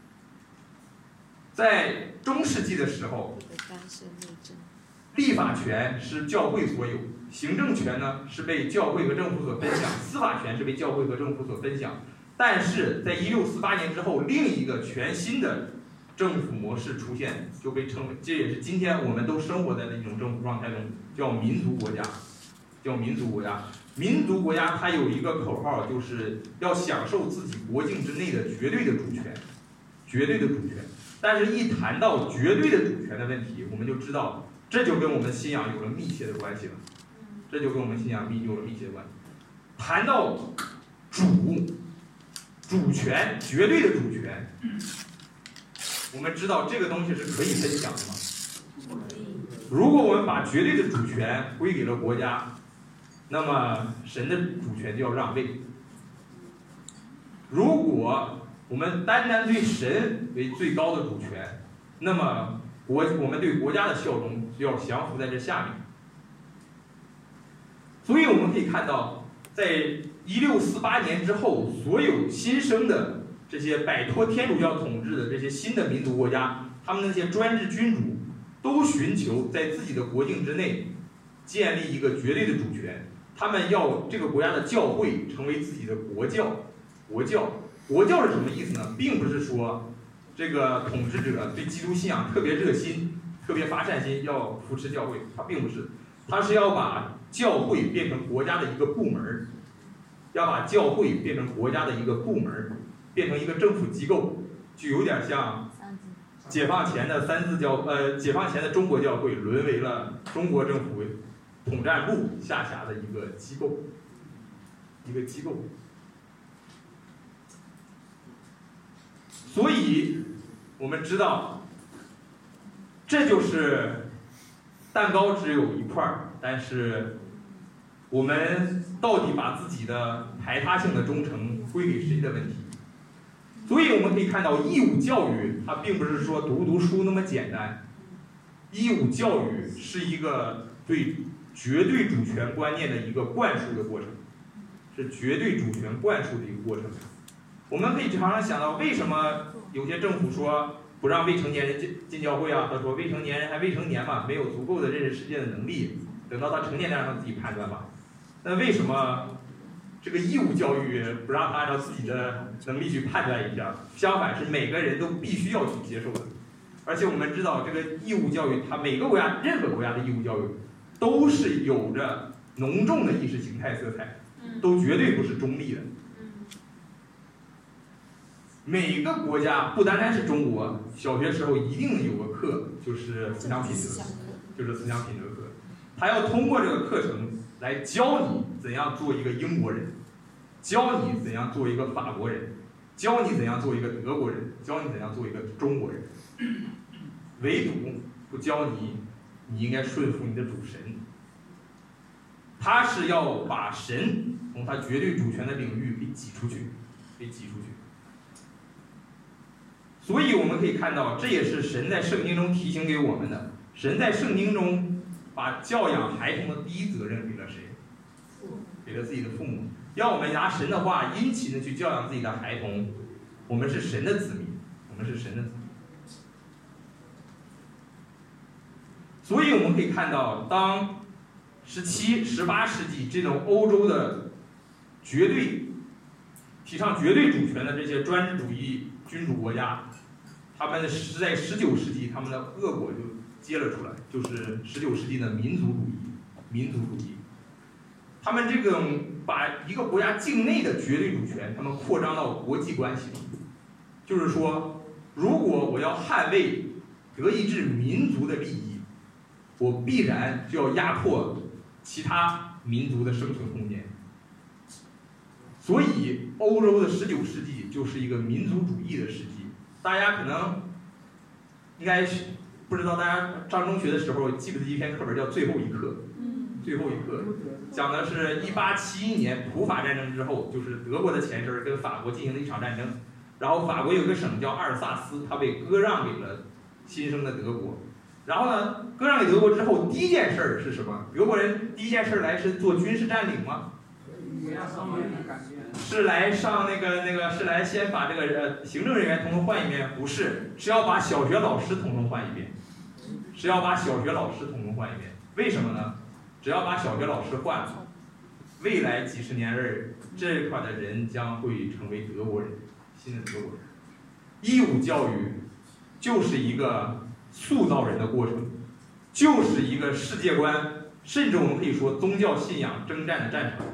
在中世纪的时候，立法权是教会所有，行政权呢是被教会和政府所分享，司法权是被教会和政府所分享。但是在一六四八年之后，另一个全新的政府模式出现，就被称为，这也是今天我们都生活在的一种政府状态中，叫民族国家，叫民族国家。民族国家它有一个口号，就是要享受自己国境之内的绝对的主权，绝对的主权。但是，一谈到绝对的主权的问题，我们就知道，这就跟我们信仰有了密切的关系了。这就跟我们信仰密有了密切的关系。谈到主主权，绝对的主权，我们知道这个东西是可以分享的吗？如果我们把绝对的主权归给了国家，那么神的主权就要让位。如果我们单单对神为最高的主权，那么国我们对国家的效忠就要降服在这下面。所以我们可以看到，在一六四八年之后，所有新生的这些摆脱天主教统治的这些新的民族国家，他们那些专制君主都寻求在自己的国境之内建立一个绝对的主权。他们要这个国家的教会成为自己的国教，国教，国教是什么意思呢？并不是说这个统治者对基督信仰特别热心、特别发善心，要扶持教会，他并不是，他是要把教会变成国家的一个部门，要把教会变成国家的一个部门，变成一个政府机构，就有点像解放前的三自教，呃，解放前的中国教会沦为了中国政府统战部下辖的一个机构，一个机构。所以，我们知道，这就是蛋糕只有一块儿，但是我们到底把自己的排他性的忠诚归给谁的问题。所以我们可以看到，义务教育它并不是说读读书那么简单，义务教育是一个对绝对主权观念的一个灌输的过程，是绝对主权灌输的一个过程。我们可以常常想到，为什么有些政府说不让未成年人进进教会啊？他说未成年人还未成年嘛，没有足够的认识世界的能力，等到他成年了让他自己判断吧。那为什么这个义务教育不让他按照自己的能力去判断一下？相反，是每个人都必须要去接受的。而且我们知道，这个义务教育，它每个国家任何国家的义务教育都是有着浓重的意识形态色彩，都绝对不是中立的。每个国家不单单是中国，小学时候一定有个课就是思想品德，就是思想品德课，他要通过这个课程来教你怎样做一个英国人，教你怎样做一个法国人，教你怎样做一个德国人，教你怎样做一个中国人，唯独不教你你应该顺服你的主神。他是要把神从他绝对主权的领域给挤出去，给挤出去。所以我们可以看到，这也是神在圣经中提醒给我们的。神在圣经中把教养孩童的第一责任给了谁？给了自己的父母，要我们拿神的话殷勤的去教养自己的孩童。我们是神的子民，我们是神的子民。所以我们可以看到，当十七、十八世纪这种欧洲的绝对提倡绝对主权的这些专制主义君主国家，他们是在十九世纪他们的恶果就接了出来，就是十九世纪的民族主义。民族主义，他们这种把一个国家境内的绝对主权，他们扩张到国际关系里。就是说，如果我要捍卫德意志民族的利益，我必然就要压迫其他民族的生存空间。所以，欧洲的十九世纪就是一个民族主义的时期。大家可能应该不知道，大家上中学的时候记不记得一篇课本叫《最后一课》？最后一课讲的是一八七一年普法战争之后，就是德国的前身跟法国进行了一场战争，然后法国有个省叫阿尔萨斯，它被割让给了新生的德国。然后呢，割让给德国之后，第一件事是什么？德国人第一件事来是做军事占领吗？ 是来上那个那个是来先把这个呃行政人员统统换一遍，不是，是要把小学老师统统换一遍，是要把小学老师统统换一遍。为什么呢？只要把小学老师换了，未来几十年内这块的人将会成为德国人，新的德国人。义务教育就是一个塑造人的过程，就是一个世界观，甚至我们可以说宗教信仰征战的战场。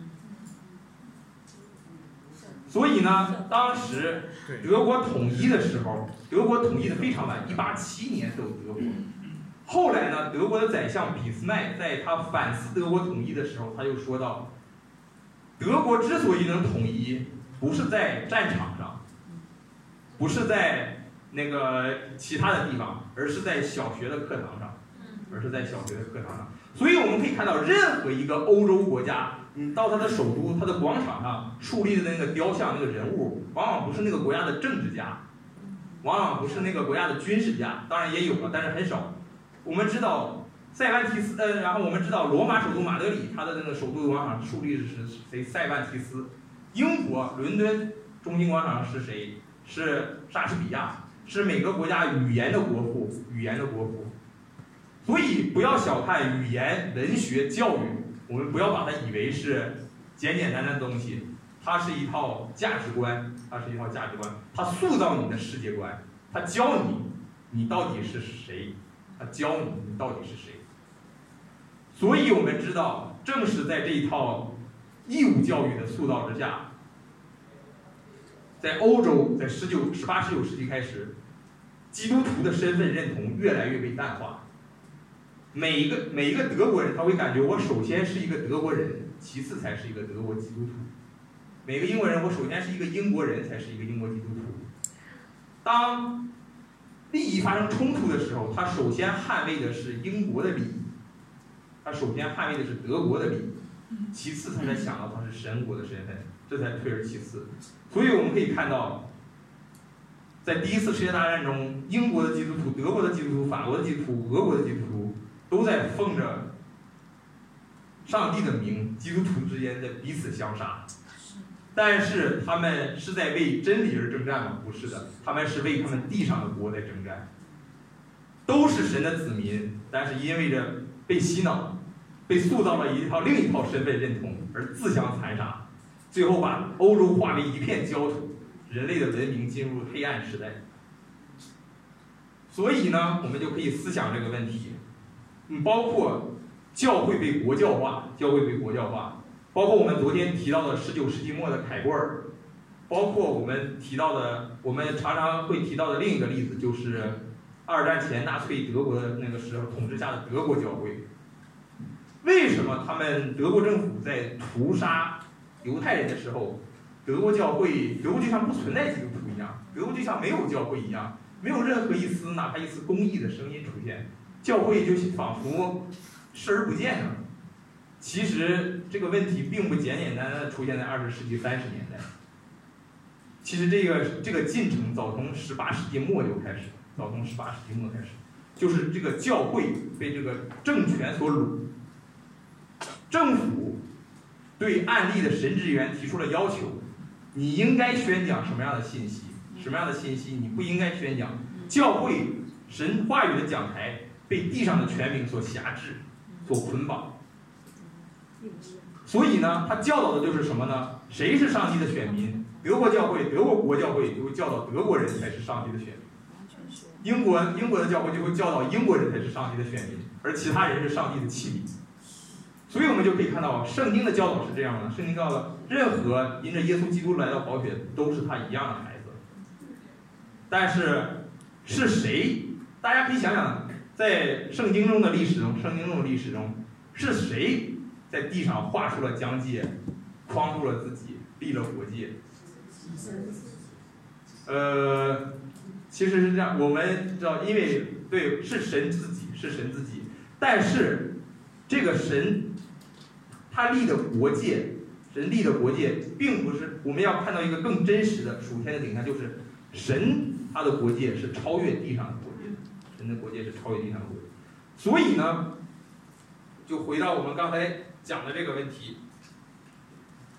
所以呢，当时德国统一的时候，德国统一的非常晚，一八七年都有德国。后来呢，德国的宰相俾斯麦在他反思德国统一的时候，他就说到，德国之所以能统一，不是在战场上，不是在那个其他的地方，而是在小学的课堂上，而是在小学的课堂上。所以我们可以看到，任何一个欧洲国家，你到它的首都、它的广场上树立的那个雕像、那个人物，往往不是那个国家的政治家，往往不是那个国家的军事家，当然也有了，但是很少。我们知道塞万提斯，呃，然后我们知道罗马首都马德里，它的那个首都广场树立的是谁？塞万提斯。英国伦敦中心广场是谁？是莎士比亚，是每个国家语言的国父，语言的国父。所以不要小看语言、文学、教育，我们不要把它以为是简简单单的东西，它是一套价值观，它是一套价值观，它塑造你的世界观，它教你你到底是谁，它教你你到底是谁。所以我们知道，正是在这一套义务教育的塑造之下，在欧洲，在十九、十八、十九世纪开始，基督徒的身份认同越来越被淡化。每一个每一个德国人，他会感觉我首先是一个德国人，其次才是一个德国基督徒。每个英国人，我首先是一个英国人，才是一个英国基督徒。当利益发生冲突的时候，他首先捍卫的是英国的利益，他首先捍卫的是德国的利益，其次他才想到他是神国的身份，这才退而其次。所以我们可以看到，在第一次世界大战中，英国的基督徒、德国的基督徒、法国的基督徒、俄国的基督徒都在奉着上帝的名，基督徒之间在彼此相杀。但是他们是在为真理而征战吗？不是的，他们是为他们地上的国在征战。都是神的子民，但是因为着被洗脑，被塑造了一套另一套身份认同而自相残杀，最后把欧洲化为一片焦土，人类的文明进入黑暗时代。所以呢，我们就可以思想这个问题，嗯，包括教会被国教化，教会被国教化，包括我们昨天提到的十九世纪末的凯郭尔，包括我们提到的，我们常常会提到的另一个例子，就是二战前纳粹德国的那个时候统治下的德国教会。为什么他们德国政府在屠杀犹太人的时候，德国教会，德国就像不存在基督徒一样，德国就像没有教会一样，没有任何一丝哪怕一丝公义的声音出现，教会就仿佛视而不见呢？其实这个问题并不简简单单的出现在二十世纪三十年代，其实这个这个进程早从十八世纪末就开始，早从十八世纪末开始，就是这个教会被这个政权所掳，政府对案例的神职员提出了要求，你应该宣讲什么样的信息，什么样的信息你不应该宣讲。教会神话语的讲台被地上的权柄所辖制，所捆绑。所以呢，他教导的就是什么呢？谁是上帝的选民？德国教会，德国国教会就会教导德国人才是上帝的选民。英国英国的教会就会教导英国人才是上帝的选民，而其他人是上帝的器皿。所以我们就可以看到，圣经的教导是这样的：圣经告诉任何因着耶稣基督来到宝血，都是他一样的孩子。但是是谁？大家可以想想，在圣经中的历史中，圣经中的历史中，是谁在地上画出了疆界，框住了自己，立了国界？呃，其实是这样，我们知道，因为对，是神自己，是神自己，但是这个神他立的国界，神立的国界，并不是我们要看到一个更真实的属天的景象，就是神他的国界是超越地上的国界的，神的国界是超越地上的国界。所以呢，就回到我们刚才讲的这个问题，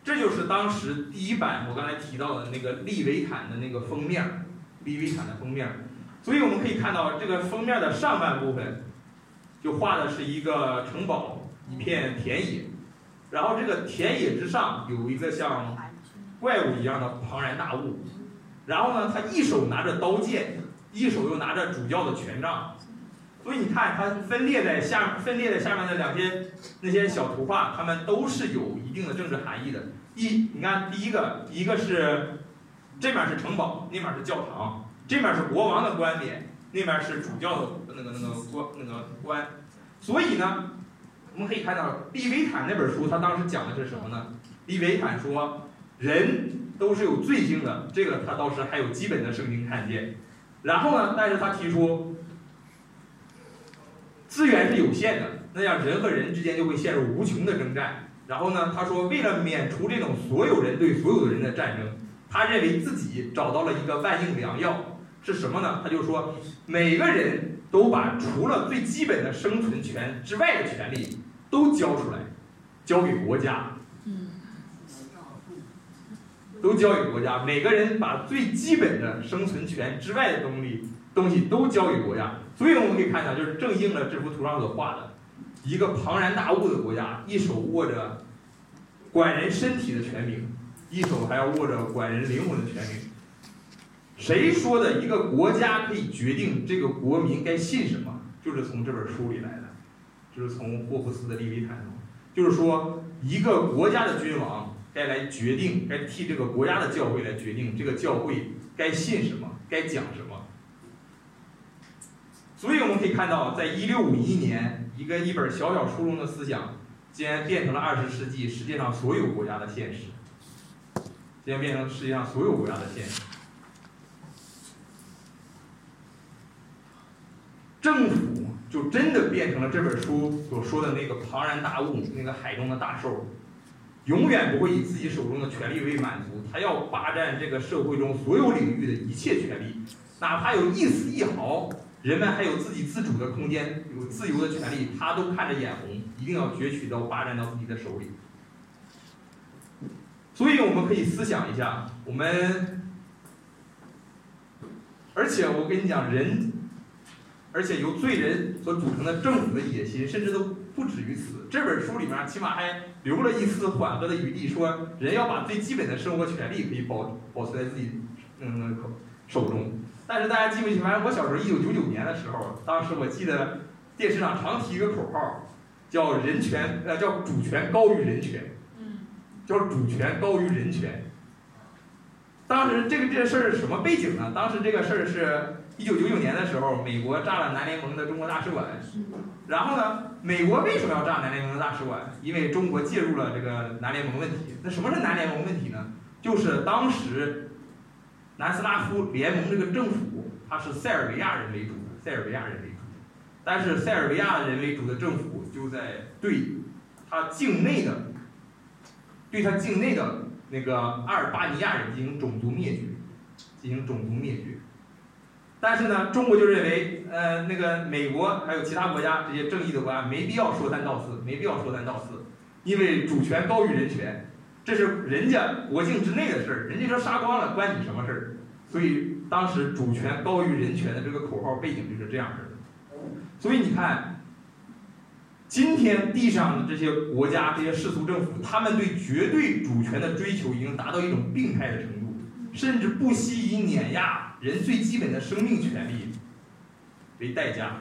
这就是当时第一版我刚才提到的那个利维坦的那个封面，利维坦的封面。所以我们可以看到，这个封面的上半部分就画的是一个城堡，一片田野，然后这个田野之上有一个像怪物一样的庞然大物，然后呢，他一手拿着刀剑，一手又拿着主教的权杖。所以你看，它分列在下分列在下面的两些那些小图画，它们都是有一定的政治含义的。一，你看第一个，一个是这面是城堡，那面是教堂，这面是国王的冠冕，那面是主教的那个那个官那个官。所以呢，我们可以看到利维坦那本书，他当时讲的是什么呢？利维坦说，人都是有罪性的，这个他当时还有基本的圣经看见。然后呢，但是他提出，资源是有限的，那样人和人之间就会陷入无穷的征战。然后呢，他说，为了免除这种所有人对所有的人的战争，他认为自己找到了一个万应良药，是什么呢？他就说，每个人都把除了最基本的生存权之外的权利都交出来，交给国家，都交给国家。每个人把最基本的生存权之外的东西东西都交给国家。所以我们可以看到，就是正应了这幅图上所画的一个庞然大物的国家，一手握着管人身体的权柄，一手还要握着管人灵魂的权柄。谁说的一个国家可以决定这个国民该信什么？就是从这本书里来的，就是从霍布斯的利维坦中。就是说，一个国家的君王该来决定，该替这个国家的教会来决定这个教会该信什么，该讲什么。所以我们可以看到，在一六五一年，一个一本小小书中的思想，竟然变成了二十世纪世界上所有国家的现实，竟然变成世界上所有国家的现实。政府就真的变成了这本书所说的那个庞然大物，那个海中的大兽，永远不会以自己手中的权利为满足，他要霸占这个社会中所有领域的一切权利，哪怕有一丝一毫，人们还有自己自主的空间，有自由的权利，他都看着眼红，一定要攫取到，霸占到自己的手里。所以我们可以思想一下，我们，而且我跟你讲，人，而且由罪人所组成的政府的野心，甚至都不止于此。这本书里面起码还留了一丝缓和的余地，说人要把最基本的生活权利可以保保存在自己嗯手中。但是大家记不记得，反正我小时候一九九九年的时候，当时我记得电视上常提一个口号，叫人权呃叫主权高于人权，叫主权高于人权。当时这个这个事儿是什么背景呢？当时这个事儿是一九九九年的时候，美国炸了南联盟的中国大使馆。然后呢，美国为什么要炸南联盟的大使馆？因为中国介入了这个南联盟问题。那什么是南联盟问题呢？就是当时南斯拉夫联盟这个政府，它是塞尔维亚人为主的，塞尔维亚人为主的。但是塞尔维亚人为主的政府就在对他境内的，对他境内的那个阿尔巴尼亚人进行种族灭绝，进行种族灭绝。但是呢，中国就认为，呃，那个美国还有其他国家这些正义的国家没必要说三道四，没必要说三道四，因为主权高于人权，这是人家国境之内的事儿，人家说杀光了，关你什么事儿？所以当时主权高于人权的这个口号背景就是这样式的。所以你看，今天地上的这些国家、这些世俗政府，他们对绝对主权的追求已经达到一种病态的程度，甚至不惜以碾压人最基本的生命权利为代价。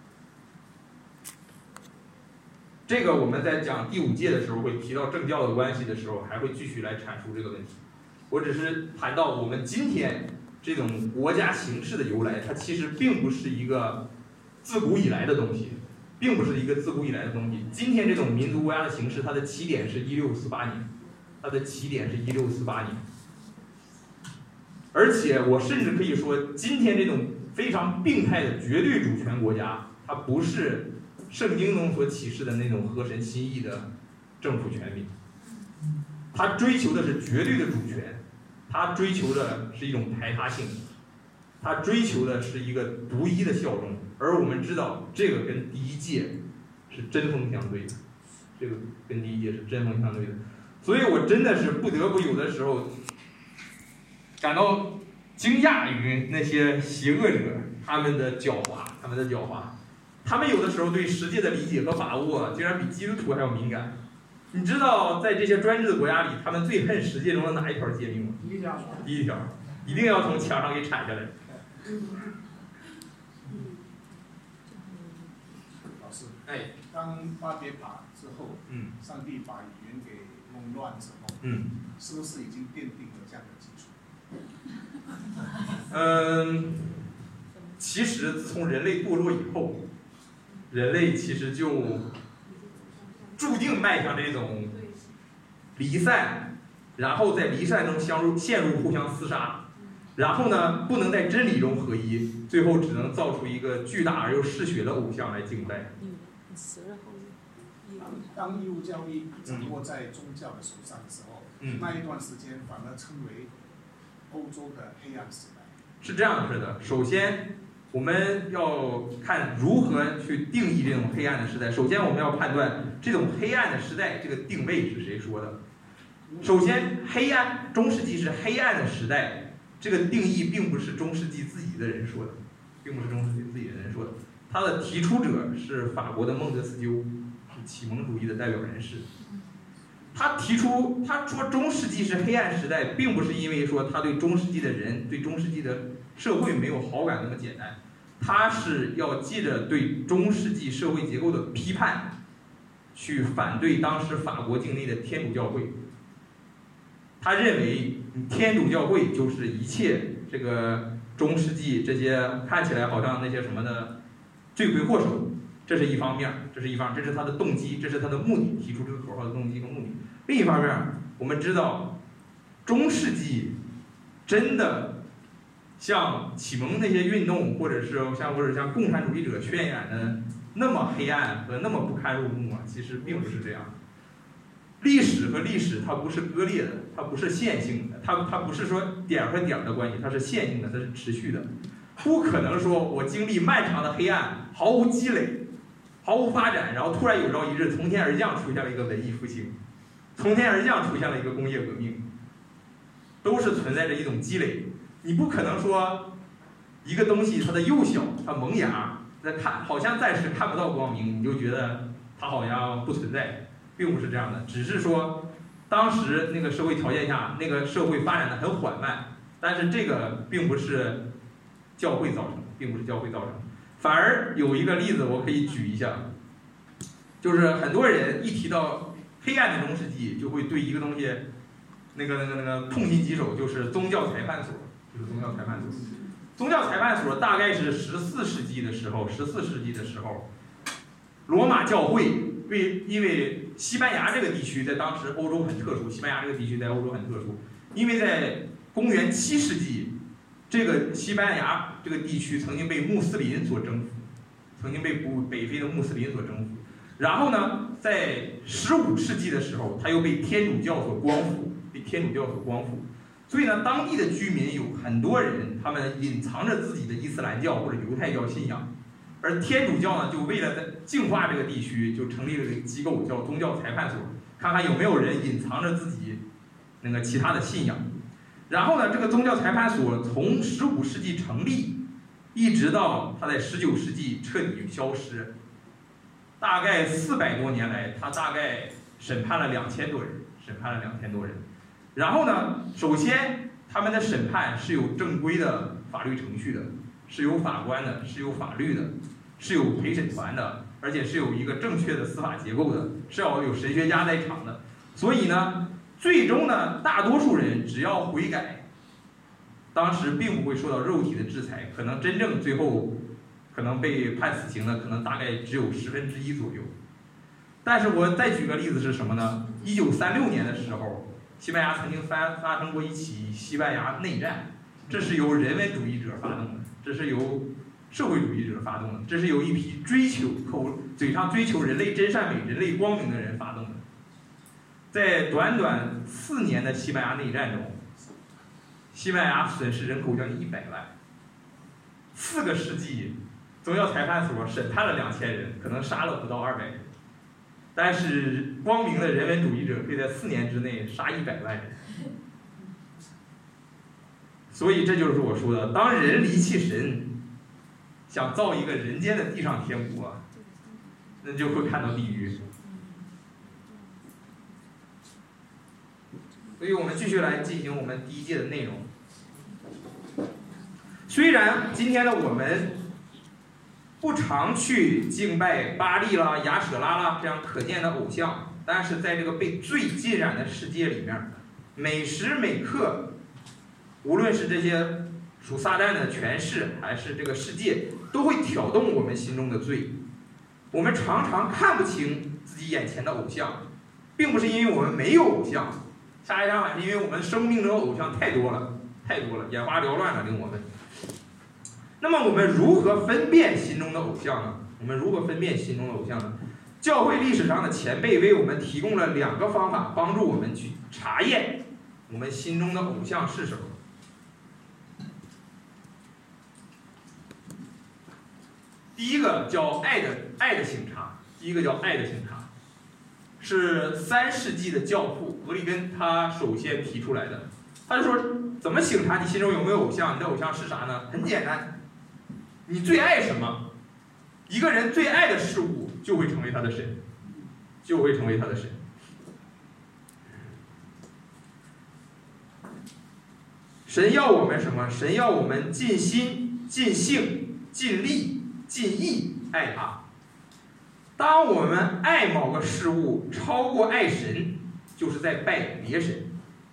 这个我们在讲第五届的时候会提到政教的关系的时候，还会继续来阐述这个问题。我只是谈到我们今天这种国家形式的由来，它其实并不是一个自古以来的东西，并不是一个自古以来的东西。今天这种民族国家的形式，它的起点是一六四八年，它的起点是一六四八年。而且我甚至可以说，今天这种非常病态的绝对主权国家，它不是圣经中所启示的那种合神心意的政府权柄，它追求的是绝对的主权，它追求的是一种排他性，它追求的是一个独一的效忠。而我们知道，这个跟第一届是针锋相对的，这个跟第一届是针锋相对的。 所以我真的是不得不有的时候感到惊讶于那些邪恶者他们的狡猾，他们的狡猾，他们有的时候对世界的理解和把握竟然比基督徒还要敏感。你知道在这些专制的国家里，他们最恨世界中的哪一条诫命吗？ 第一条， 第一条，一定要从墙上给铲下来。 老师， 哎， 当巴别塔之后， 嗯， 上帝把语言给弄乱之后， 嗯， 是不是已经奠定了这样的基础？ 嗯，其实自从人类堕落以后，人类其实就注定迈向这种离散，然后在离散中相入陷入互相厮杀，然后呢不能在真理中合一，最后只能造出一个巨大而又嗜血的偶像来敬拜。 当义务教育掌握在宗教的手上的时候， 嗯， 那一段时间反而称为欧洲的黑暗时代。 是这样式的，首先我们要看如何去定义这种黑暗的时代。首先我们要判断这种黑暗的时代这个定位是谁说的。首先，黑暗中世纪是黑暗的时代，这个定义并不是中世纪自己的人说的，并不是中世纪自己的人说的。他的提出者是法国的孟德斯鸠，是启蒙主义的代表人士。他提出，他说中世纪是黑暗时代，并不是因为说他对中世纪的人、对中世纪的社会没有好感那么简单，他是要借着对中世纪社会结构的批判，去反对当时法国境内的天主教会。他认为天主教会就是一切这个中世纪这些看起来好像那些什么的罪魁祸首，这是一方面，这是一方面，这是他的动机，这是他的目的，提出这个口号的动机和目的。另一方面，我们知道中世纪真的像启蒙那些运动，或者是像或者像共产主义者渲染的那么黑暗和那么不堪入目啊，其实并不是这样。历史和历史它不是割裂的，它不是线性的，它它不是说点和点的关系，它是线性的，它是持续的。不可能说我经历漫长的黑暗，毫无积累，毫无发展，然后突然有朝一日从天而降出现了一个文艺复兴，从天而降出现了一个工业革命，都是存在着一种积累。你不可能说一个东西它的幼小，它萌芽，在看好像暂时看不到光明，你就觉得它好像不存在，并不是这样的。只是说当时那个社会条件下，那个社会发展的很缓慢，但是这个并不是教会造成的，并不是教会造成的。反而有一个例子我可以举一下，就是很多人一提到黑暗的中世纪，就会对一个东西那个那个那个痛心疾首，就是宗教裁判所，就是宗教裁判所。宗教裁判所大概是十四世纪的时候，十四世纪的时候，罗马教会为因为西班牙这个地区在当时欧洲很特殊，西班牙这个地区在欧洲很特殊，因为在公元七世纪，这个西班牙这个地区曾经被穆斯林所征服，曾经被北非的穆斯林所征服。然后呢，在十五世纪的时候，他又被天主教所光复，被天主教所光复。所以呢，当地的居民有很多人，他们隐藏着自己的伊斯兰教或者犹太教信仰，而天主教呢，就为了在净化这个地区，就成立了这个机构，叫宗教裁判所，看看有没有人隐藏着自己那个其他的信仰。然后呢，这个宗教裁判所从十五世纪成立，一直到它在十九世纪彻底消失，大概四百多年来，它大概审判了两千多人，审判了两千多人。然后呢，首先他们的审判是有正规的法律程序的，是有法官的，是有法律的，是有陪审团的，而且是有一个正确的司法结构的，是要有神学家在场的。所以呢，最终呢，大多数人只要悔改，当时并不会受到肉体的制裁，可能真正最后可能被判死刑的，可能大概只有十分之一左右。但是我再举个例子是什么呢？一九三六年的时候，西班牙曾经发发生过一起西班牙内战，这是由人文主义者发动的，这是由社会主义者发动的，这是由一批追求口嘴上追求人类真善美、人类光明的人发动的。在短短四年的西班牙内战中，西班牙损失人口将近一百万。四个世纪，宗教裁判所审判了两千人，可能杀了不到二百人。 但是光明的人文主义者可以在四年之内杀一百万人。所以这就是我说的，当人离弃神，想造一个人间的地上天国，那就会看到地狱。所以我们继续来进行我们第一届的内容。虽然今天的我们不常去敬拜巴利啦、亚舍拉啦这样可见的偶像，但是在这个被罪浸染的世界里面，每时每刻，无论是这些属撒旦的权势，还是这个世界，都会挑动我们心中的罪。我们常常看不清自己眼前的偶像，并不是因为我们没有偶像，恰恰相反是因为我们生命中的偶像太多了，太多了，眼花缭乱了，令我们。那么我们如何分辨心中的偶像呢？我们如何分辨心中的偶像呢？教会历史上的前辈为我们提供了两个方法，帮助我们去查验我们心中的偶像是什么。第一个叫爱的爱的省察，第一个叫爱的省察，是三世纪的教父俄里根他首先提出来的。他就说，怎么省察你心中有没有偶像？你的偶像是啥呢？很简单，你最爱什么？一个人最爱的事物就会成为他的神，就会成为他的神。神要我们什么？神要我们尽心、尽性、尽力、尽意爱他。当我们爱某个事物超过爱神，就是在拜别神。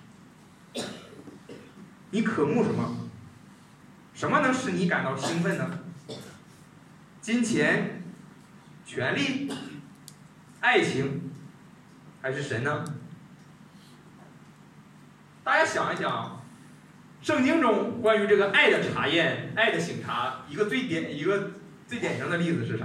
你渴慕什么？什么能使你感到兴奋呢？金钱、权力、爱情，还是神呢？大家想一想，圣经中关于这个爱的查验、爱的省察，一个最典一个最典型的例子是啥？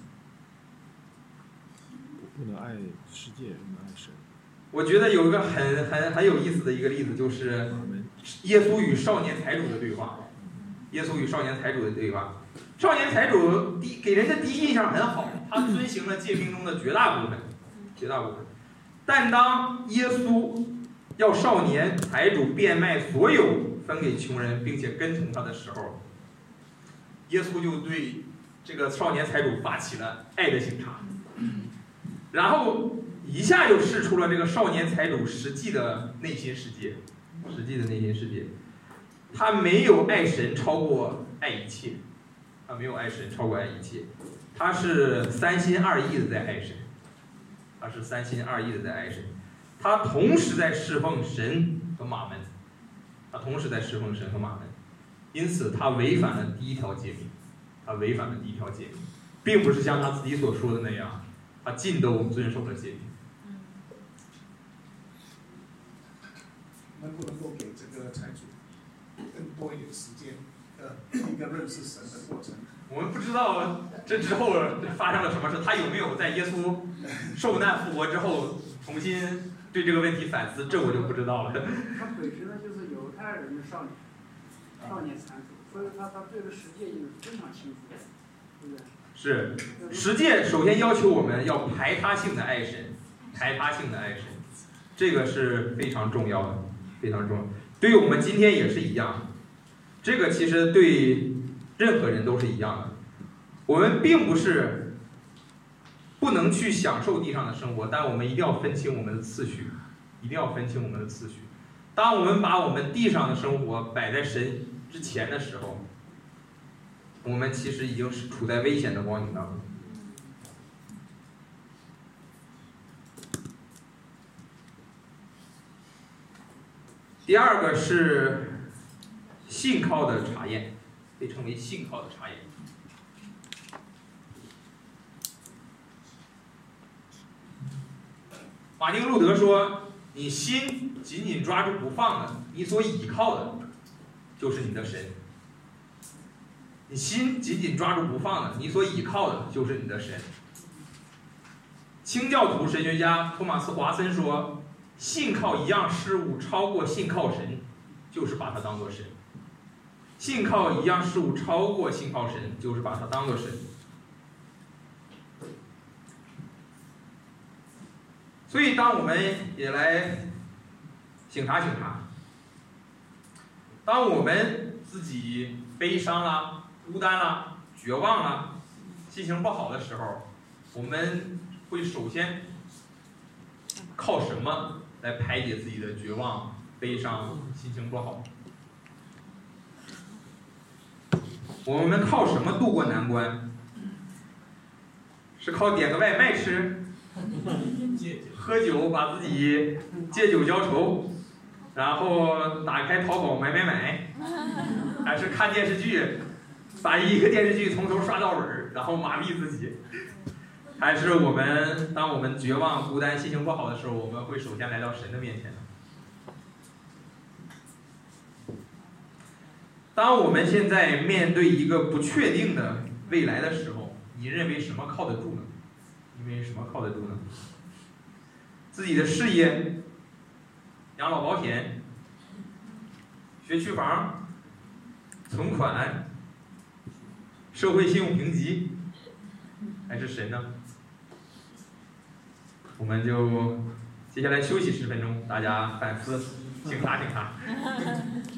不能爱世界，不能爱神。 我觉得有一个很很很有意思的一个例子，就是耶稣与少年财主的对话。耶稣与少年财主的对话，少年财主第给人的第一印象很好，他遵行了诫命中的绝大部分，绝大部分。但当耶稣要少年财主变卖所有分给穷人，并且跟从他的时候，耶稣就对这个少年财主发起了爱的省察，然后一下就试出了这个少年财主实际的内心世界，实际的内心世界。他没有爱神超过爱一切，他没有爱神超过爱一切，他是三心二意的在爱神，他是三心二意的在爱神，他同时在侍奉神和马门，他同时在侍奉神和马门，因此他违反了第一条诫命，他违反了第一条诫命，并不是像他自己所说的那样，他尽都遵守了诫命。 能不能够给这个财主更多一点时间，呃，一个认识神的过程？ 我们不知道这之后发生了什么事，他有没有在耶稣受难复活之后重新对这个问题反思，这我就不知道了。 他本身呢就是犹太人的少年，少年财主，所以他他对这个十诫印是非常清楚的，对不对？ 是，十诫首先要求我们要排他性的爱神，排他性的爱神，这个是非常重要的，非常重要。对于我们今天也是一样，这个其实对任何人都是一样的。我们并不是不能去享受地上的生活，但我们一定要分清我们的次序，一定要分清我们的次序。当我们把我们地上的生活摆在神之前的时候，我们其实已经是处在危险的光景当中。第二个是信靠的查验，被称为信靠的查验。马丁路德说：“你心紧紧抓住不放的，你所倚靠的，就是你的神。你心紧紧抓住不放的，你所倚靠的，就是你的神。”清教徒神学家托马斯·华森说：“信靠一样事物超过信靠神，就是把它当作神。信靠一样事物超过信靠神，就是把它当作神。” 所以，当我们也来醒察醒察，当我们自己悲伤啦、孤单啦、绝望啦、心情不好的时候，我们会首先靠什么来排解自己的绝望、悲伤、心情不好？我们靠什么度过难关？是靠点个外卖吃，喝酒把自己借酒浇愁，然后打开淘宝买买买，还是看电视剧，把一个电视剧从头刷到尾，然后麻痹自己？还是我们当我们绝望、孤单、心情不好的时候，我们会首先来到神的面前？当我们现在面对一个不确定的未来的时候，你认为什么靠得住呢？你认为什么靠得住呢？自己的事业、养老保险、学区房、存款、社会信用评级，还是神呢？我们就接下来休息十分钟，大家反思，醒察醒察。